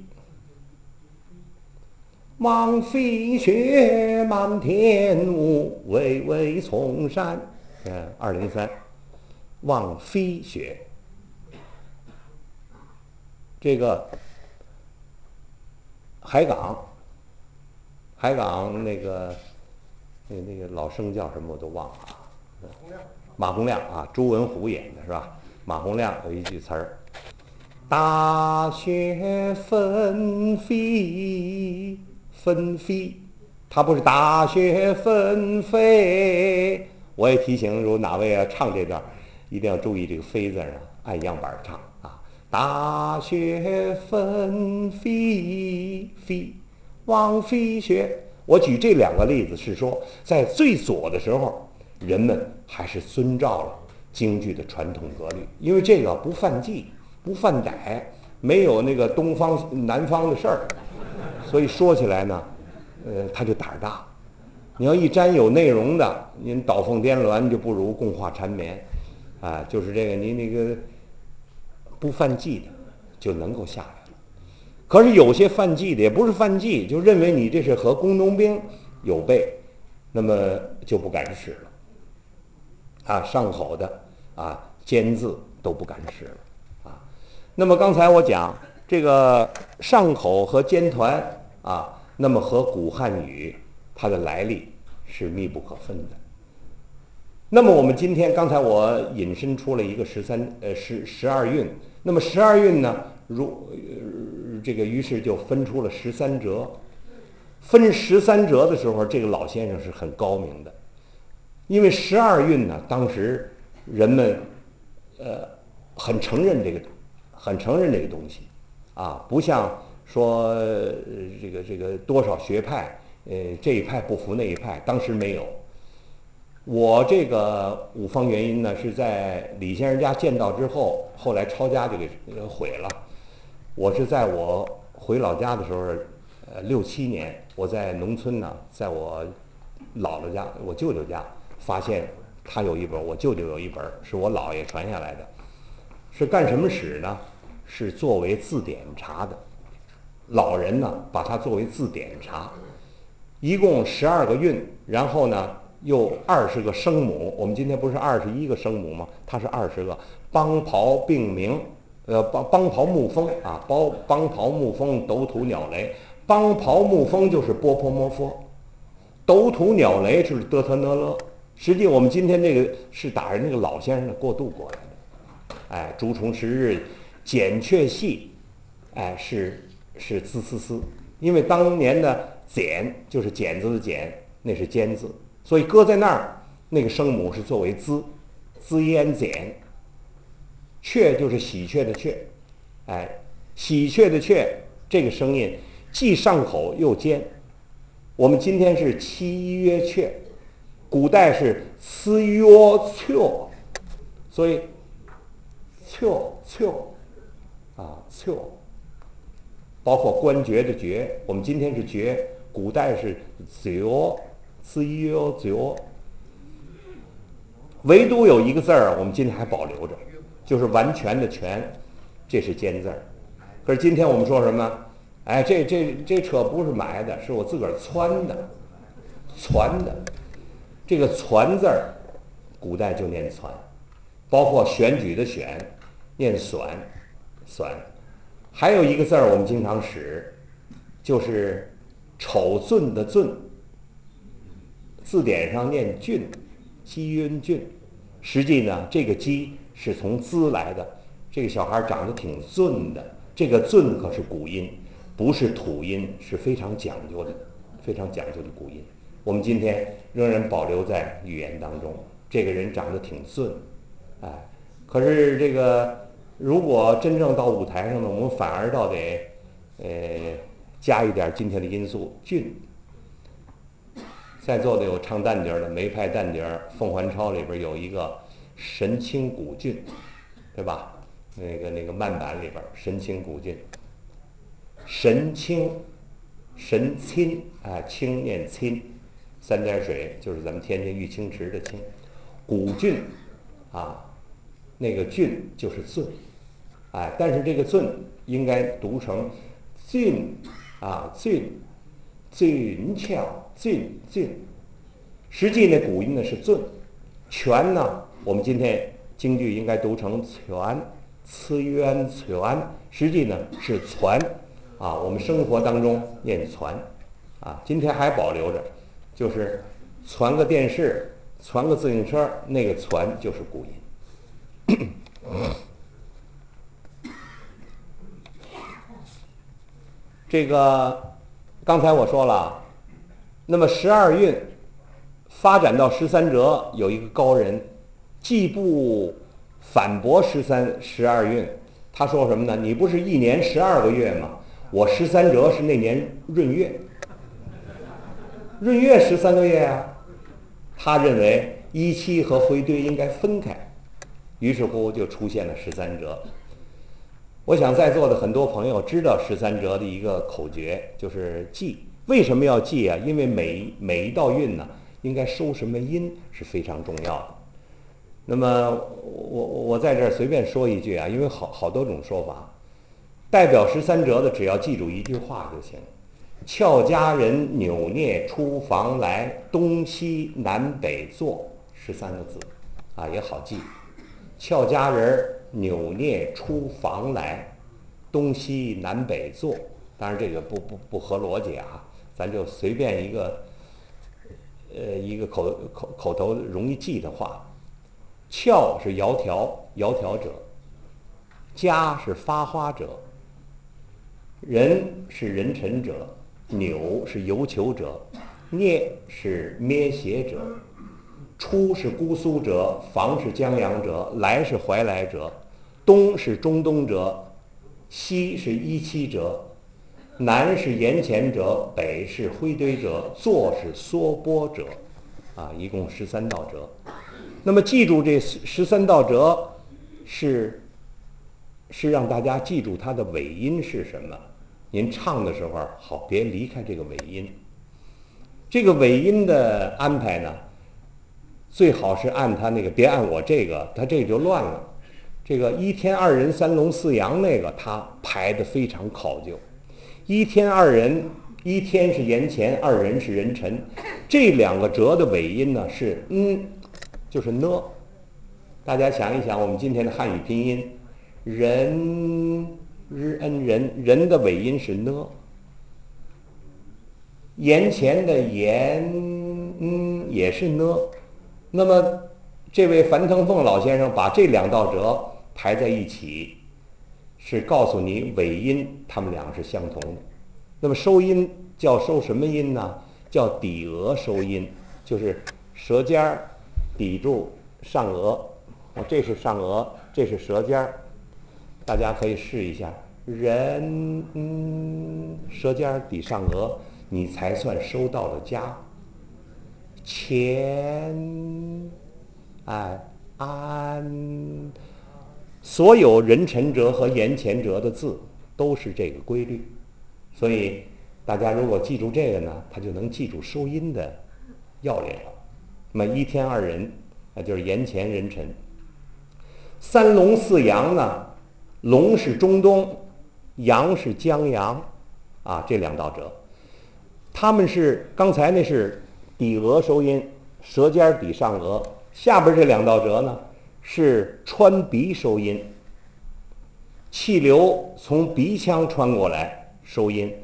Speaker 2: 望飞雪满天雾，巍巍丛山。嗯，二零三，望飞雪。这个海港，海港那个那个那个老生叫什么我都忘了啊。马洪亮啊，朱文虎演的是吧？马洪亮有一句词儿。大雪纷飞，纷飞，它不是大雪纷飞。我也提醒，如果哪位啊唱这段，一定要注意这个“飞”字啊，按样板唱啊。大雪纷飞，飞，望飞雪。我举这两个例子是说，在最左的时候，人们还是遵照了京剧的传统格律，因为这个不犯忌。不犯歹，没有那个东方南方的事儿，所以说起来呢，呃，他就胆儿大。你要一沾有内容的，您倒凤颠鸾就不如共话缠绵，啊，就是这个您那个不犯忌的就能够下来了。可是有些犯忌的也不是犯忌，就认为你这是和工农兵有悖，那么就不敢使了。 啊上口的啊尖字都不敢使了啊。那么刚才我讲这个上口和尖团啊，那么和古汉语它的来历是密不可分的。那么我们今天刚才我引申出了一个十三呃十十二韵，那么十二韵呢，如、呃、这个于是就分出了十三折。分十三折的时候，这个老先生是很高明的，因为十二韵呢，当时人们呃很承认这个，很承认这个东西啊，不像说、呃、这个这个多少学派，呃这一派不服那一派，当时没有。我这个五方元音呢，是在李先生家见到之后，后来抄家就给毁了。我是在我回老家的时候，呃，六七年，我在农村呢，在我姥姥家，我舅舅家，发现他有一本，我舅舅有一本，是我姥爷传下来的，是干什么使呢？是作为字典查的。老人呢，把它作为字典查，一共十二个韵，然后呢，又二十个声母。我们今天不是二十一个声母吗？它是二十个。邦庖并鸣，呃，邦邦庖木风啊，邦邦庖木风，斗土鸟雷。邦庖木风就是波泼摩佛，斗土鸟雷就是德特讷勒。实际我们今天这个是打着那个老先生的过渡过来的。哎，朱重十日，简却细，哎，是是滋滋滋，因为当年的简就是剪子的剪，那是尖字，所以搁在那儿，那个声母是作为滋，滋咽简。雀就是喜鹊的雀，哎，喜鹊的雀这个声音既上口又尖。我们今天是七曰雀，古代是呲曰雀，所以雀雀啊雀，包括关爵的爵，我们今天是爵，古代是角，呲曰角。唯独有一个字儿，我们今天还保留着，就是完全的全，这是尖字儿。可是今天我们说什么？哎，这这这车不是买的，是我自个儿撺的，撺的。这个撺字儿，古代就念撺，包括选举的选，念选，选。还有一个字儿我们经常使，就是丑俊的俊，字典上念俊，积晕俊。实际呢，这个鸡是从滋来的。这个小孩长得挺俊的，这个俊可是古音，不是土音，是非常讲究的，非常讲究的古音。我们今天仍然保留在语言当中。这个人长得挺俊，哎，可是这个如果真正到舞台上呢，我们反而倒得呃加一点今天的因素，俊。在座的有唱旦笛的，梅派旦笛《凤还抄》里边有一个神清古俊，对吧？那个那个慢板里边神清古俊，神清，神亲，哎，清念亲，三点水就是咱们天津玉清池的清，古俊，啊，那个俊就是俊，哎，但是这个俊应该读成俊，啊俊，俊俏俊俊。实际呢，古音呢是俊，全呢，我们今天京剧应该读成全，呲渊全，实际呢是传，啊，我们生活当中念传，啊，今天还保留着，就是传个电视，传个自行车，那个传就是古音。这个刚才我说了，那么十二韵发展到十三折，有一个高人，既不反驳十三十二韵，他说什么呢？你不是一年十二个月吗？我十三折是那年闰月，闰月十三个月啊。他认为一期和回归应该分开，于是乎就出现了十三折。我想在座的很多朋友知道十三折的一个口诀，就是记。为什么要记啊？因为每每一道韵呢，应该收什么音是非常重要的。那么我我在这儿随便说一句啊，因为好好多种说法，代表十三折的只要记住一句话就行：俏佳人扭捏出房来，东西南北坐，十三个字。 啊，也好记。俏佳人扭捏出房来，东西南北坐。当然这个不不不合逻辑啊，咱就随便一个，呃，一个口口口头容易记的话。俏是窈窕，窈窕者；佳是发花者；人是人臣者；扭是游求者；捏是咩斜者；出是姑苏者；房是江阳者；来是怀来者；东是中东者；西是依期者；南是沿前者；北是灰堆者；坐是缩波者。啊，一共十三道折。那么记住这十三道折，是是让大家记住它的尾音是什么。您唱的时候好别离开这个尾音。这个尾音的安排呢，最好是按它那个，别按我这个，它这个就乱了。这个一天二人三龙四羊那个，它排得非常考究。一天二人，一天是言前，二人是人臣，这两个折的尾音呢是嗯，就是呢。大家想一想，我们今天的汉语拼音，人日恩人，人的尾音是呢。言前的言嗯也是呢。那么这位樊腾凤老先生把这两道折排在一起，是告诉你尾音它们两个是相同的。那么收音叫收什么音呢？叫抵额收音，就是舌尖儿抵住上颚。这是上颚，这是舌尖儿，大家可以试一下。人嗯，舌尖儿抵上颚，你才算收到了家。前哎安，所有人臣折和言前折的字都是这个规律，所以大家如果记住这个呢，他就能记住收音的要领了。那么一天二人，那就是言前人臣。三龙四羊呢，龙是中东，羊是江阳，啊，这两道折，他们是刚才那是抵额收音，舌尖抵上颚，下边这两道折呢是穿鼻收音，气流从鼻腔穿过来收音，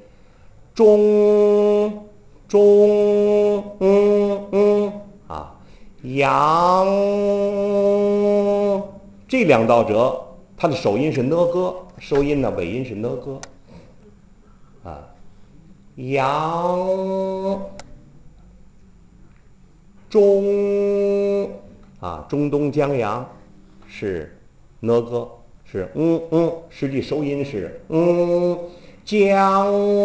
Speaker 2: 中中嗯嗯啊，阳这两道折，它的首音是呢歌，收音呢尾音是呢歌，啊，阳中啊，中东江阳是呢歌，是嗯嗯，实际收音是嗯，江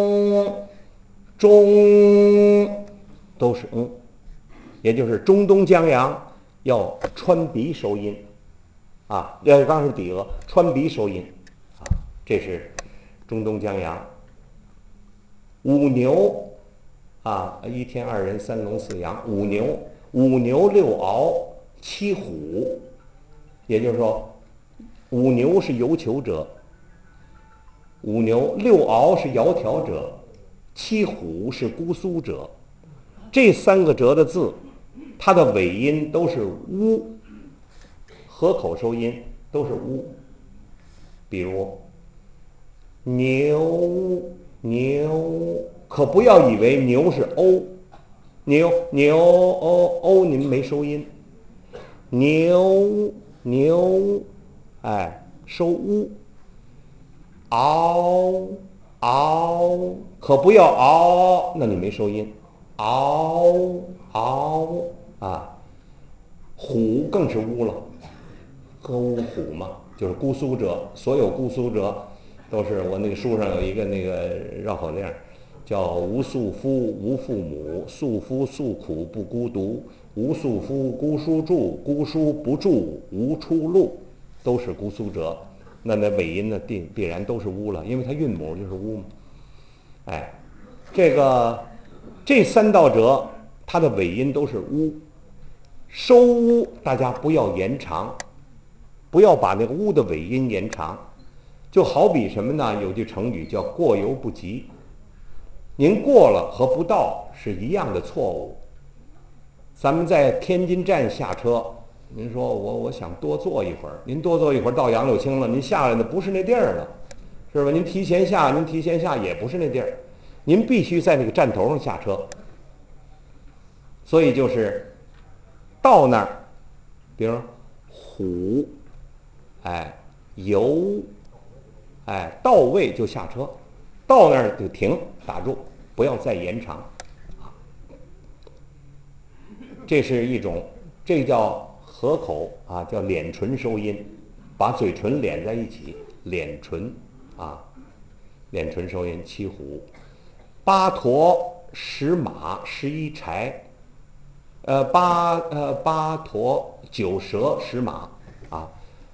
Speaker 2: 中都是嗯，也就是中东江阳要穿鼻收音啊，要刚是抵额，穿鼻收音啊，这是中东江阳。五牛啊，一天二人三龙四羊，五牛，五牛六鳌七虎，也就是说，五牛是游求者，五牛六鳌是窈窕者，七虎是姑苏者。这三个折的字，它的尾音都是乌，合口收音都是乌。比如牛牛，可不要以为牛是欧，牛牛欧欧您没收音，牛牛，哎，收乌。嗷嗷，可不要嗷，那你没收音。嗷嗷啊，虎更是乌了，歌乌虎嘛，就是姑苏折，所有姑苏折都是我那个书上有一个那个绕口令，叫无宿夫无父母，宿夫诉苦不孤独，无宿夫姑苏住，姑苏不住无出路，都是姑苏折。那那尾音呢，必必然都是乌了，因为它韵母就是乌嘛。哎，这个这三道折，它的尾音都是乌。收乌，大家不要延长，不要把那个乌的尾音延长。就好比什么呢？有句成语叫“过犹不及”。您过了和不到是一样的错误。咱们在天津站下车， 您说我我想多坐一会儿，您多坐一会儿到杨柳青了，您下来的不是那地儿了，是吧？您提前下，您提前下也不是那地儿，您必须在那个站头上下车。所以就是到那儿，比如虎，哎，游，哎，到位就下车，到那儿就停，打住，不要再延长。这是一种，这叫合口啊，叫敛唇收音，把嘴唇连在一起，敛唇啊，敛唇收音。七虎，八驼，十马，十一柴，呃，八呃八驼，九蛇，十马啊。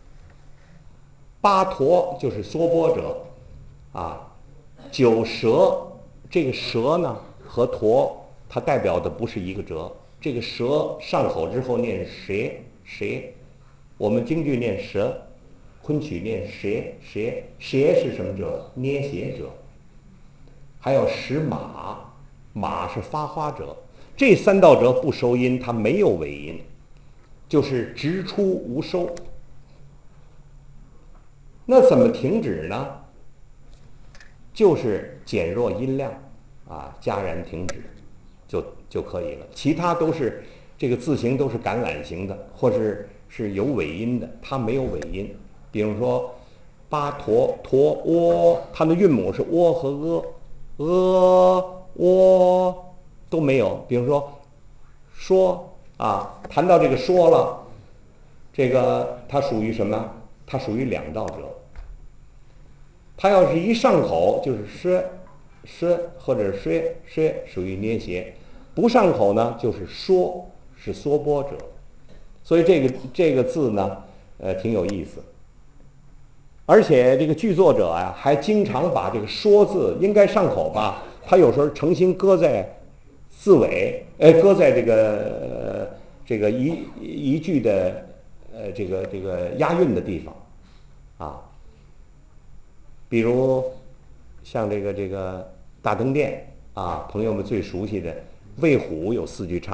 Speaker 2: 八驼就是缩波者啊，九蛇，这个蛇呢和驼它代表的不是一个折，这个蛇上口之后念蛇蛇，我们京剧念蛇，昆曲念蛇蛇，蛇是什么者？捏鞋者。还有十马，马是发花者，这三道折不收音，它没有尾音，就是直出无收。那怎么停止呢？就是减弱音量啊，戛然停止就就可以了。其他都是这个字形都是橄榄形的，或是是有尾音的，它没有尾音。比如说巴陀陀喔，它的韵母是喔和呃，呃喔都没有。比如说说啊，谈到这个说了，这个它属于什么？它属于两道折。它要是一上口就是说说或者说说，属于捏斜；不上口呢就是说，是缩波者。所以这个这个字呢，呃，挺有意思。而且这个剧作者啊，还经常把这个说字应该上口吧，他有时候诚心搁在字尾，呃，搁在这个、呃、这个一一句的呃这个这个押韵的地方啊。比如像这个这个大灯殿啊，朋友们最熟悉的魏虎有四句唱，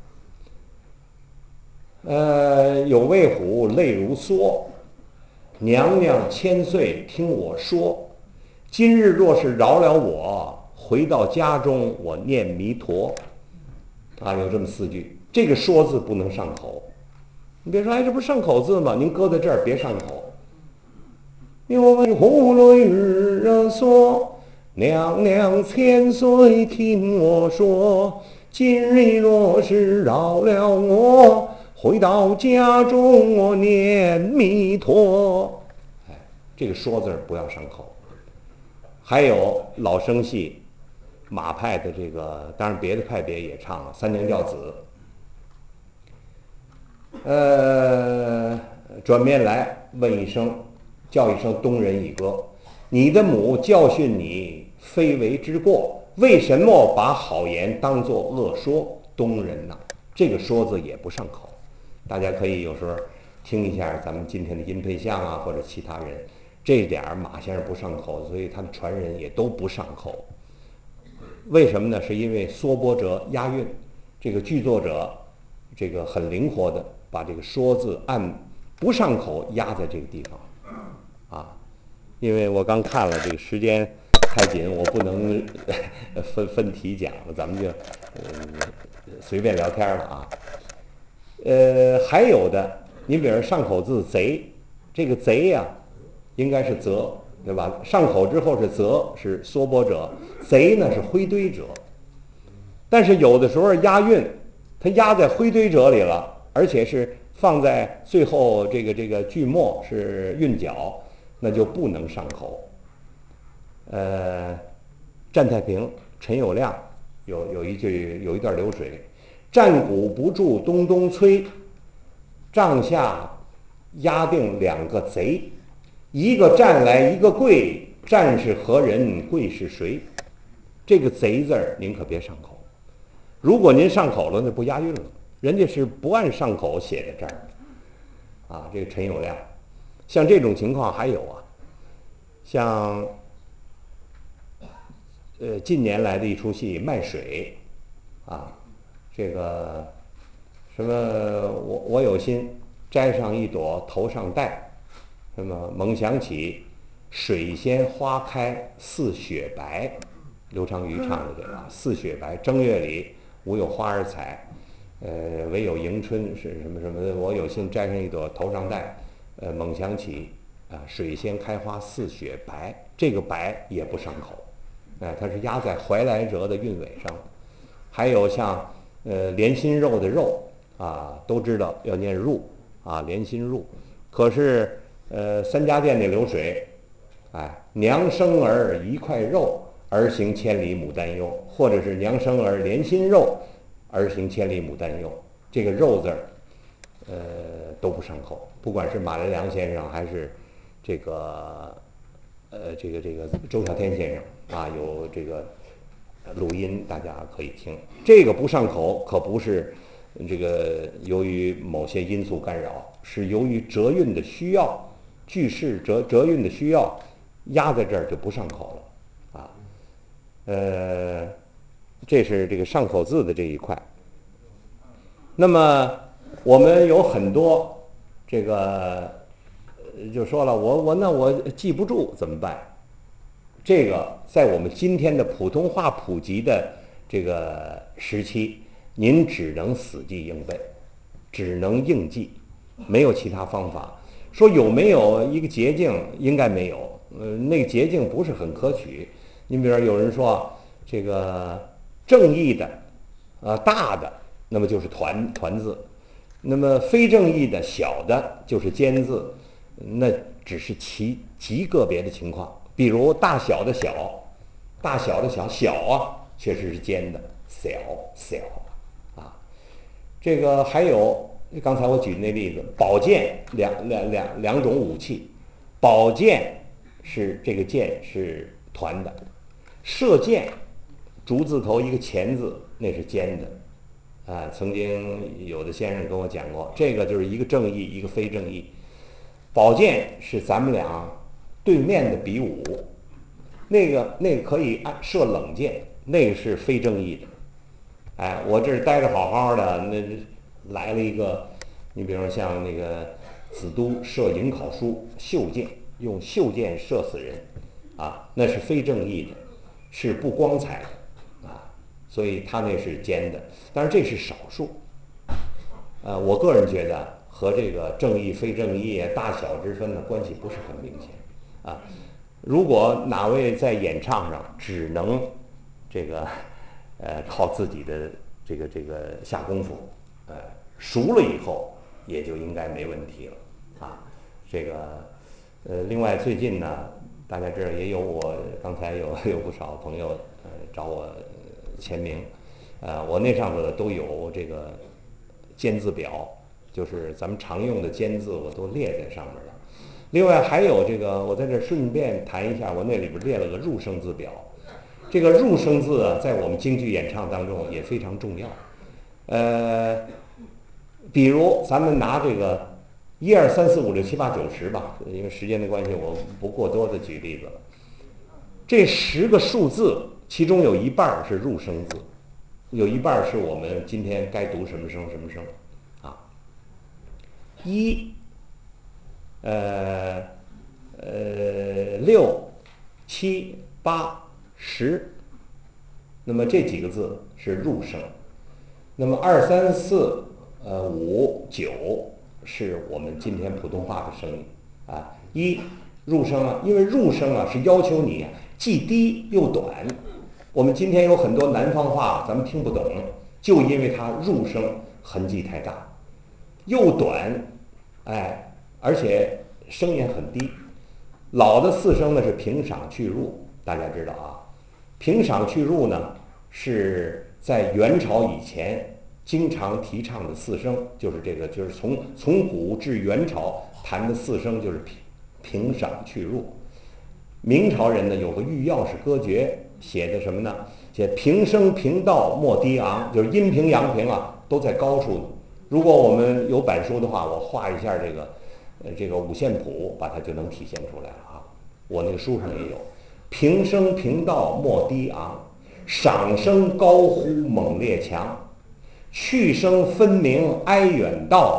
Speaker 2: 呃，有魏虎泪如梭，娘娘千岁听我说，今日若是饶了我，回到家中我念弥陀。啊，有这么四句，这个说字不能上口。你别说，哎，这不是上口字吗？您搁在这儿别上口。有为虎泪日梭，娘娘千岁听我说，今日若是饶了我，回到家中我念弥陀。哎，这个说字不要上口。还有老生戏，马派的这个，当然别的派别也唱了三娘教子。呃，转面来问一声，叫一声东人一歌，你的母教训你非为之过，为什么把好言当作恶说？东人呐，这个说字也不上口。大家可以有时候听一下咱们今天的音配相啊，或者其他人，这点儿马先生不上口，所以他的传人也都不上口。为什么呢？是因为缩波折押韵，这个剧作者这个很灵活的把这个说字按不上口压在这个地方啊。因为我刚看了这个时间太紧，我不能分分题讲了，咱们就呃随便聊天了啊。呃，还有的，你比如上口字贼，这个贼呀、啊，应该是泽，对吧？上口之后是泽，是缩波者，贼呢是灰堆者。但是有的时候押韵，它押在灰堆者里了，而且是放在最后这个这个句末是韵脚，那就不能上口。呃，占太平陈友谅有有一句有一段流水，战鼓不住咚咚催，帐下压定两个贼，一个战来一个跪，战是何人跪是谁？这个贼字儿您可别上口，如果您上口了，那不押韵了，人家是不按上口写在这儿啊。这个陈友谅，像这种情况还有啊，像呃近年来的一出戏卖水啊，这个什么我我有心摘上一朵头上戴。那么猛想起水仙花开似雪白，刘长瑜唱的这个似雪白，正月里无有花儿采，呃，唯有迎春是什么什么的，我有幸摘上一朵头上戴，呃，猛想起啊，水仙开花似雪白，这个白也不上口，哎、呃，它是压在怀来折的韵尾上。还有像呃莲心肉的肉啊，都知道要念入啊，莲心入，可是呃三家店那流水，哎，娘生儿一块肉，儿行千里母担忧，或者是娘生儿莲心肉，儿行千里母担忧，这个肉字儿，呃都不上口，不管是马连良先生还是这个呃这个这个周小天先生啊，有这个录音大家可以听。这个不上口可不是这个由于某些因素干扰，是由于折韵的需要，句式折折韵的需要，压在这儿就不上口了啊。呃，这是这个上口字的这一块。那么我们有很多这个就说了，我我那我记不住怎么办？这个在我们今天的普通话普及的这个时期，您只能死记硬背，只能硬记，没有其他方法。说有没有一个捷径？应该没有。呃，那个捷径不是很可取。你比如说，有人说这个正义的，呃，大的，那么就是团团字；那么非正义的小的，就是尖字。那只是其极个别的情况。比如大小的小，大小的小小啊，确实是尖的，小小啊。这个还有刚才我举的那例子，宝剑两两两两种武器，宝剑是这个剑是团的，射箭竹字头一个钱字，那是尖的啊。曾经有的先生跟我讲过，这个就是一个正义，一个非正义。宝剑是咱们俩对面的比武，那个那个可以按射冷箭，那个是非正义的。哎，我这儿待着好好的，那来了一个，你比如说像那个子都射迎考书，袖箭用袖箭射死人，啊，那是非正义的，是不光彩的啊，所以他那是尖的，但是这是少数。呃，我个人觉得和这个正义非正义大小之分的关系不是很明显啊。如果哪位在演唱上只能这个呃靠自己的这个这个下功夫，呃熟了以后也就应该没问题了啊。这个呃另外最近呢，大家知道也有我刚才有有不少朋友呃找我签名，呃我那上头都有这个尖字表，就是咱们常用的尖字我都列在上面了。另外还有这个，我在这顺便谈一下，我那里边列了个入声字表。这个入声字啊，在我们京剧演唱当中也非常重要。呃，比如咱们拿这个一二三四五六七八九十吧，因为时间的关系，我不过多的举例子了。这十个数字，其中有一半是入声字，有一半是我们今天该读什么声什么声啊。一呃呃六七八十，那么这几个字是入声。那么二三四呃五九是我们今天普通话的声音啊。一入声啊，因为入声啊是要求你啊既低又短。我们今天有很多南方话咱们听不懂，就因为它入声痕迹太大，又短，哎，而且声音很低。老的四声呢是平赏去入，大家知道啊。平赏去入呢是在元朝以前经常提倡的四声，就是这个，就是从从古至元朝谈的四声就是平平赏去入。明朝人呢有个御钥匙歌诀，写的什么呢？写平声平道莫低昂，就是阴平阳平啊都在高处。如果我们有板书的话，我画一下这个呃这个五线谱，把它就能体现出来了啊。我那个书上也有，平声平道莫低昂，赏声高呼猛烈强，去声分明哀远道，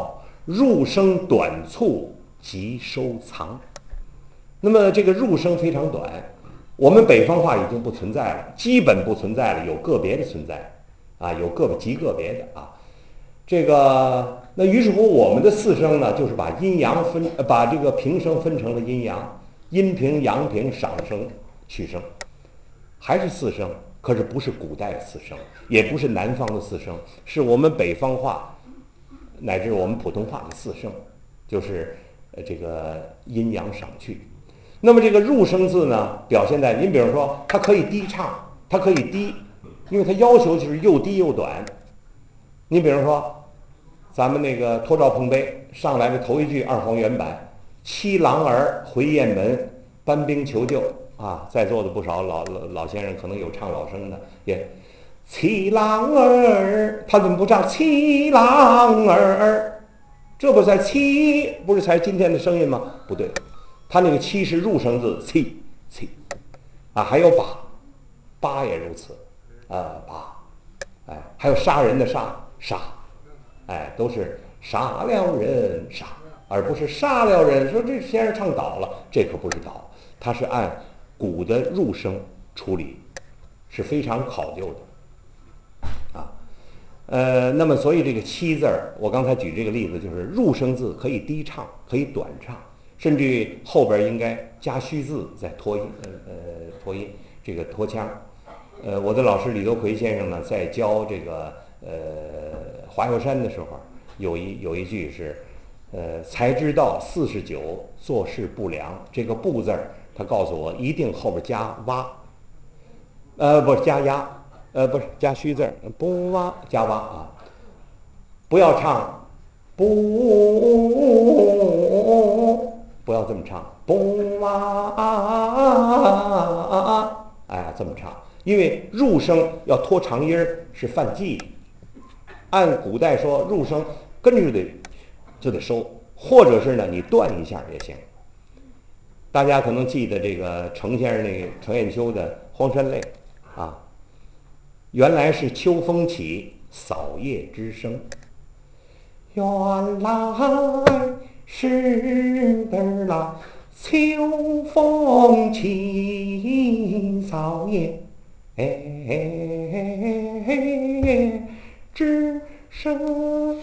Speaker 2: 入声短促即收藏。那么这个入声非常短，我们北方话已经不存在了，基本不存在了，有个别的存在，啊，有个别极个别的啊。这个那于是乎我们的四声呢，就是把阴阳分，把这个平声分成了阴阳，阴平、阳平、上声、去声，还是四声，可是不是古代的四声，也不是南方的四声，是我们北方话乃至我们普通话的四声，就是呃这个阴阳上去。那么这个入声字呢，表现在您比如说，它可以低唱，它可以低，因为它要求就是又低又短。你比如说，咱们那个托照碰杯上来的头一句二黄原版，七郎儿回雁门，搬兵求救啊，在座的不少老老老先生可能有唱老生的，也七郎儿，他怎么不唱七郎儿？这不才七，不是才今天的声音吗？不对，他那个七是入声字，七七啊，还有把，把也如此，啊把，哎，还有杀人的杀杀，哎，都是杀了人杀，而不是杀了人。说这先生唱倒了，这可不是倒，他是按鼓的入声处理，是非常考究的，啊。呃，那么所以这个七字儿，我刚才举这个例子，就是入声字可以低唱，可以短唱，甚至于后边应该加虚字再拖音，呃呃拖音，这个拖腔。呃，我的老师李德奎先生呢，在教这个呃华药山的时候，有一有一句是，呃，才知道四十九，做事不良。这个不字儿，他告诉我一定后边加蛙，呃，不是加鸭。呃，不是加虚字，不蛙加蛙啊，不要唱，不，不要这么唱，不蛙，哎，这么唱，因为入声要拖长音儿是犯忌，按古代说入声跟着得就得收，或者是呢你断一下也行。大家可能记得这个程先生那个程砚秋的《荒山泪》啊。原来是秋风起，扫叶之声。原来是的啦，秋风起，扫叶之声。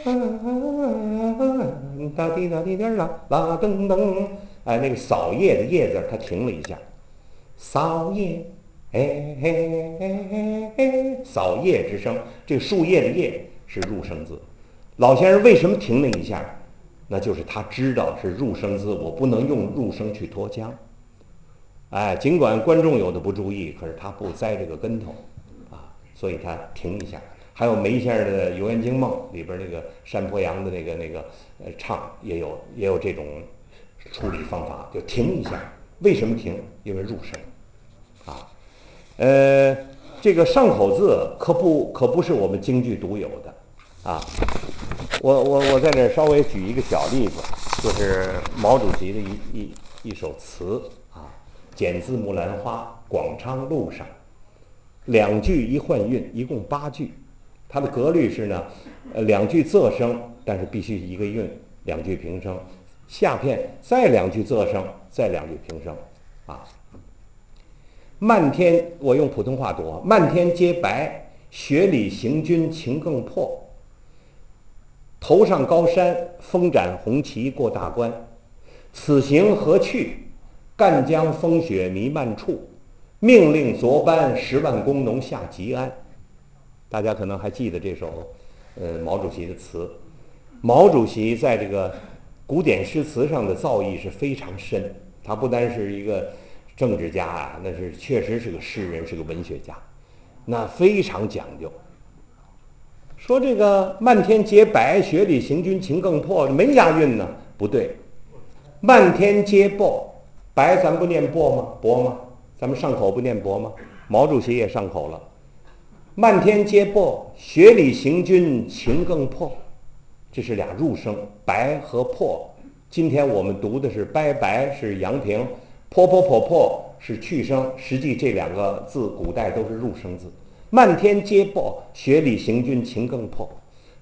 Speaker 2: 哒滴哒滴滴啦啦噔噔，哎，那个扫叶的叶字，它停了一下，扫叶。哎哎哎哎，扫叶之声，这个树叶的叶是入声字。老先生为什么停那一下？那就是他知道是入声字，我不能用入声去脱腔。哎，尽管观众有的不注意，可是他不栽这个跟头啊，所以他停一下。还有梅先生的《游园惊梦》里边那个山坡羊的那个那个呃唱也有也有这种处理方法，就停一下。为什么停？因为入声啊。呃，这个上口字可不可不是我们京剧独有的啊。我我我在这稍微举一个小例子，就是毛主席的一一一首词啊，剪自《木兰花》，广昌路上，两句一换韵，一共八句。它的格律是呢，呃，两句仄声，但是必须一个韵，两句平声，下片再两句仄声，再两句平声，啊。漫天，我用普通话读，漫天皆白，雪里行军情更迫。头上高山，风展红旗过大关。此行何去？赣江风雪弥漫处。命令昨班十万工农下吉安。大家可能还记得这首，呃，毛主席的词。毛主席在这个古典诗词上的造诣是非常深，他不单是一个政治家啊，那是确实是个诗人，是个文学家，那非常讲究。说这个漫天皆白，雪里行军情更迫，没押韵呢，不对。漫天皆薄，白咱不念薄吗？薄吗？咱们上口不念薄吗？毛主席也上口了。漫天皆薄，雪里行军情更迫，这是俩入声，白和破。今天我们读的是白白是阳平，破破破破是去声，实际这两个字古代都是入声字。漫天皆薄，雪里行军情更迫。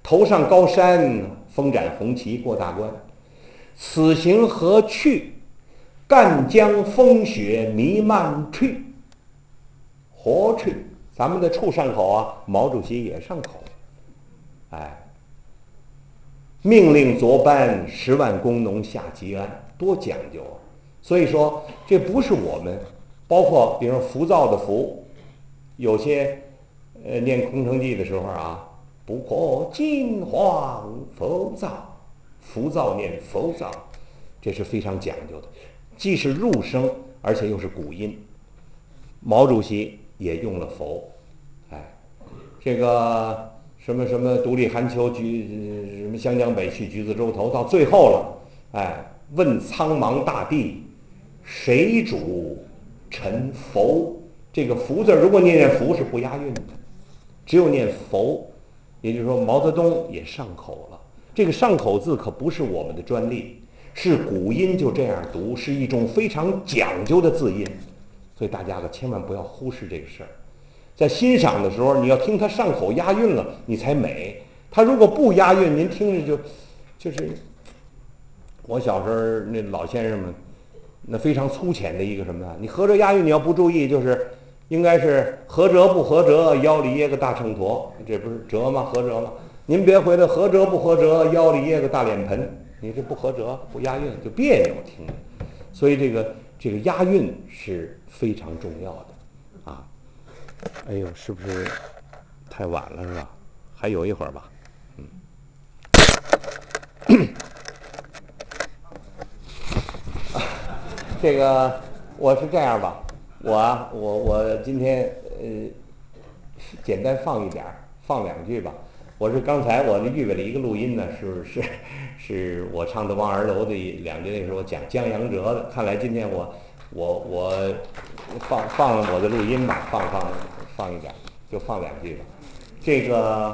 Speaker 2: 头上高山，风展红旗过大关。此行何去？赣江风雪弥漫去。何去？咱们的处上口啊，毛主席也上口。哎，命令昨班十万工农下吉安，多讲究啊！所以说，这不是我们，包括比如说浮躁的浮，有些呃念空城计的时候啊，不可惊惶浮躁，浮躁念浮躁，这是非常讲究的，既是入声，而且又是古音。毛主席也用了否，哎，这个什么什么独立寒秋橘，什么湘江北去橘子洲头，到最后了，哎，问苍茫大地，谁主沉浮？这个浮字如果念念浮是不押韵的，只有念浮，也就是说毛泽东也上口了。这个上口字可不是我们的专利，是古音就这样读，是一种非常讲究的字音，所以大家可千万不要忽视这个事儿。在欣赏的时候，你要听他上口押韵了，你才美。他如果不押韵，您听着就就是我小时候那老先生们那非常粗浅的一个什么呢？你合辙押韵，你要不注意，就是应该是合辙不合辙，腰里掖个大秤砣，这不是辙吗？合辙吗？您别回来合辙不合辙，腰里掖个大脸盆，你这不合辙，不押韵就别扭听着。所以这个这个押韵是非常重要的啊。哎呦，是不是太晚了是吧？还有一会儿吧。嗯。这个我是这样吧，我啊，我我今天呃简单放一点儿，放两句吧。我是刚才我预备了一个录音呢，是是是我唱的《望儿楼》的两句，那时候讲江洋折的。看来今天我我我放放我的录音吧，放放放一点，就放两句吧。这个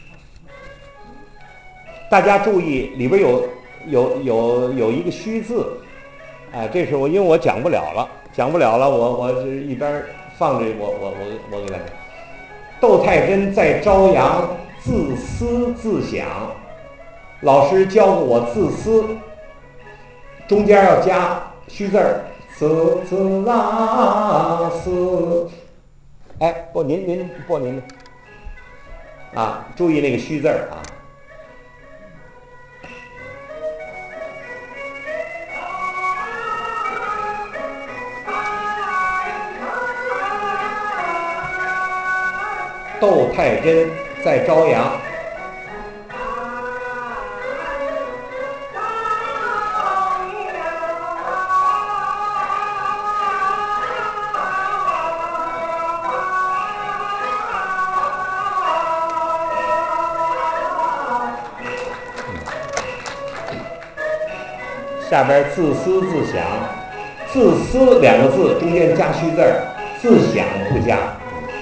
Speaker 2: 大家注意，里边有有有有一个虚字。哎，这是我，因为我讲不了了，讲不了了，我我是一边放着，我我我我给大家。窦太真在朝阳，自思自想。老师教我自思，中间要加虚字儿，自自啊思。哎，不，您您不您啊，注意那个虚字儿啊。窦太真在朝阳，下边自思自想，自思两个字中间加虚字儿，自想不加。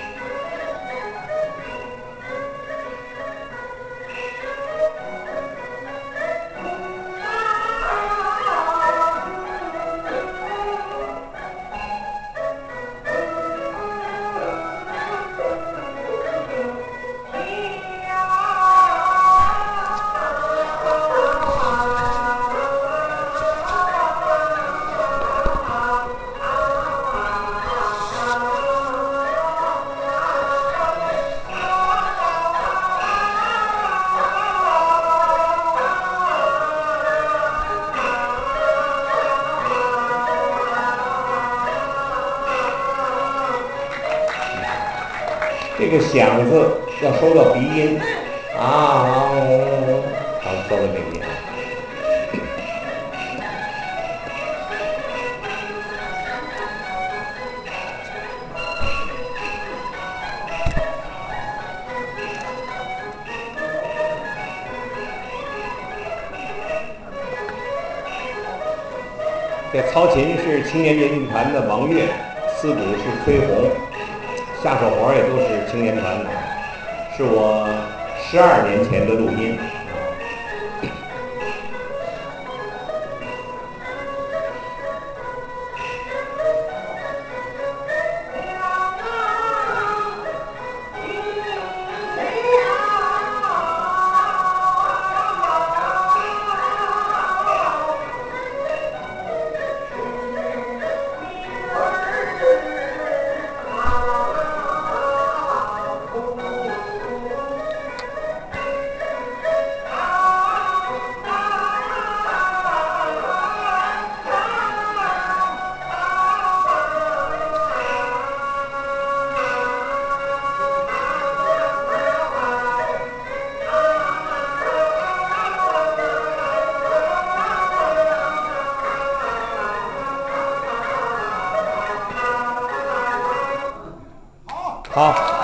Speaker 2: 这个响字要收到鼻音啊，好，收到这个音。这操琴是青年演艺团的王悦，司鼓是崔红，下手活也都是青年团的，是我十二年前的录音。 好，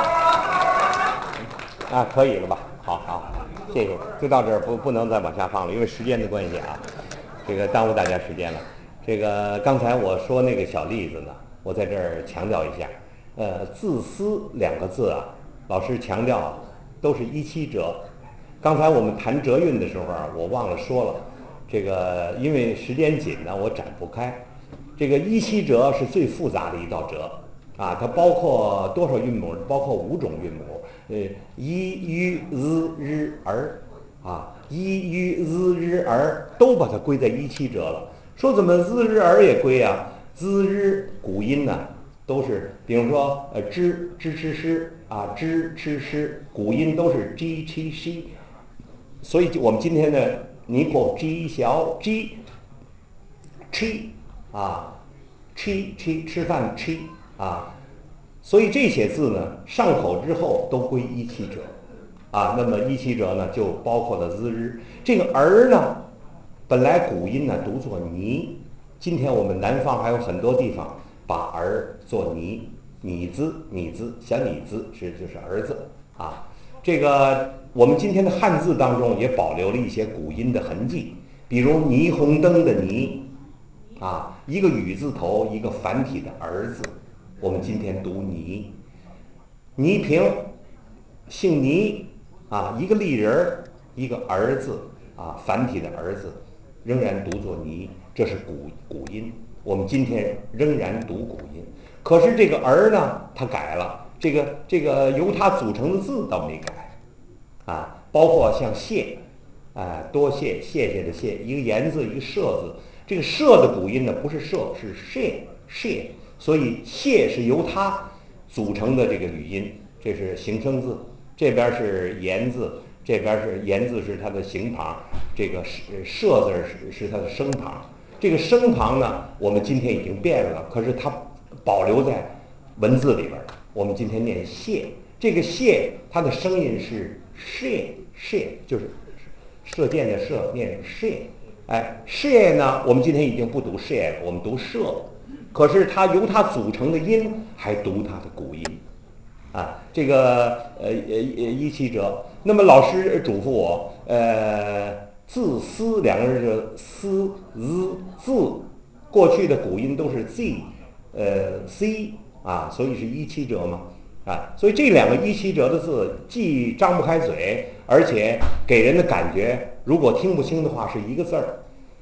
Speaker 2: 啊，可以了吧？好好，谢谢，就到这儿，不不能再往下放了，因为时间的关系啊，这个耽误大家时间了。这个刚才我说那个小例子呢，我在这儿强调一下，呃，自私两个字啊，老师强调啊，都是一七折。刚才我们谈折韵的时候啊，我忘了说了，这个因为时间紧呢，我展不开。这个一七折是最复杂的一道折啊，它包括多少韵母？包括五种韵母，呃，一、于、z、日、儿啊，一、于、z、日、儿都把它归在一七折了。说怎么 z、日、儿也归啊 ？z、日古音呢，都是，比如说呃，支、支、吃、诗啊，支、吃、诗，古音都是 g、七、西。所以我们今天的尼口 g 小 g 吃啊，吃吃吃饭吃啊，所以这些字呢，上口之后都归一七折啊。那么一七折呢，就包括了日日。这个儿呢，本来古音呢读作尼，今天我们南方还有很多地方把儿做尼，拟字拟字小拟字是就是儿子啊。这个我们今天的汉字当中也保留了一些古音的痕迹，比如霓虹灯的霓啊，一个雨字头，一个繁体的儿字，我们今天读倪。倪萍，姓倪啊，一个立人儿，一个儿字啊，繁体的儿字，仍然读作倪，这是古古音。我们今天仍然读古音，可是这个儿呢，它改了，这个这个由它组成的字倒没改啊，包括像谢。啊，多谢谢谢的谢，一个言字，一个射字。这个射的古音呢，不是射，是谢谢，所以谢是由它组成的这个语音，这是形声字。这边是言字，这边是言字是它的形旁，这个射字是是它的声旁。这个声旁呢，我们今天已经变了，可是它保留在文字里边了。我们今天念谢，这个谢它的声音是谢谢，就是射箭的射念射，哎，射呢，我们今天已经不读射了，我们读射，可是它由它组成的音还读它的古音，啊，这个呃呃一七折。那么老师嘱咐我，呃，字思两个人是思 z 字，过去的古音都是 z， 呃 c 啊，所以是一七折嘛。啊，所以这两个一七折的字既张不开嘴，而且给人的感觉，如果听不清的话，是一个字儿。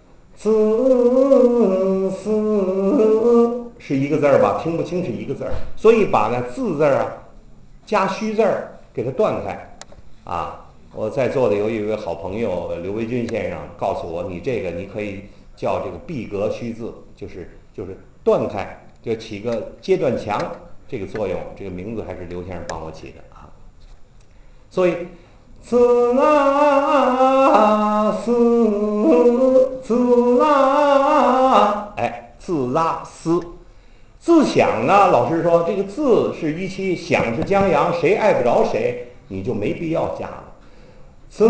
Speaker 2: 字思是一个字儿吧，听不清是一个字儿，所以把那字字儿啊加虚字儿给它断开。啊，我在座的有一位好朋友刘维军先生告诉我，你这个你可以叫这个闭格虚字，就是就是断开，就起个阶段墙。这个作用，这个名字还是刘先生帮我起的啊。所以，自拉丝，自拉，哎，自拉丝，自想呢？老师说这个自是一期，想是江阳，谁碍不着谁，你就没必要加了。自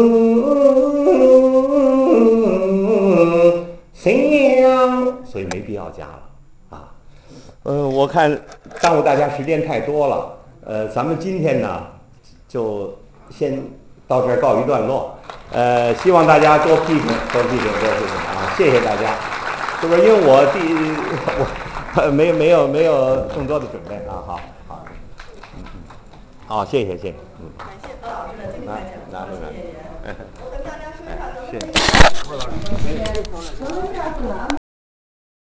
Speaker 2: 想，所以没必要加了。呃，我看耽误大家时间太多了，呃，咱们今天呢就先到这儿告一段落，呃，希望大家多批评，多批评，多批评啊！谢谢大家，是不是？因为我第我没有没有没有更多的准备啊，好好，嗯嗯，好，谢谢谢谢，嗯，
Speaker 1: 感谢何老师的精彩讲述，谢谢您。我跟大家说一下咱们这个，
Speaker 2: 何老师，
Speaker 1: 咱们下次呢安排。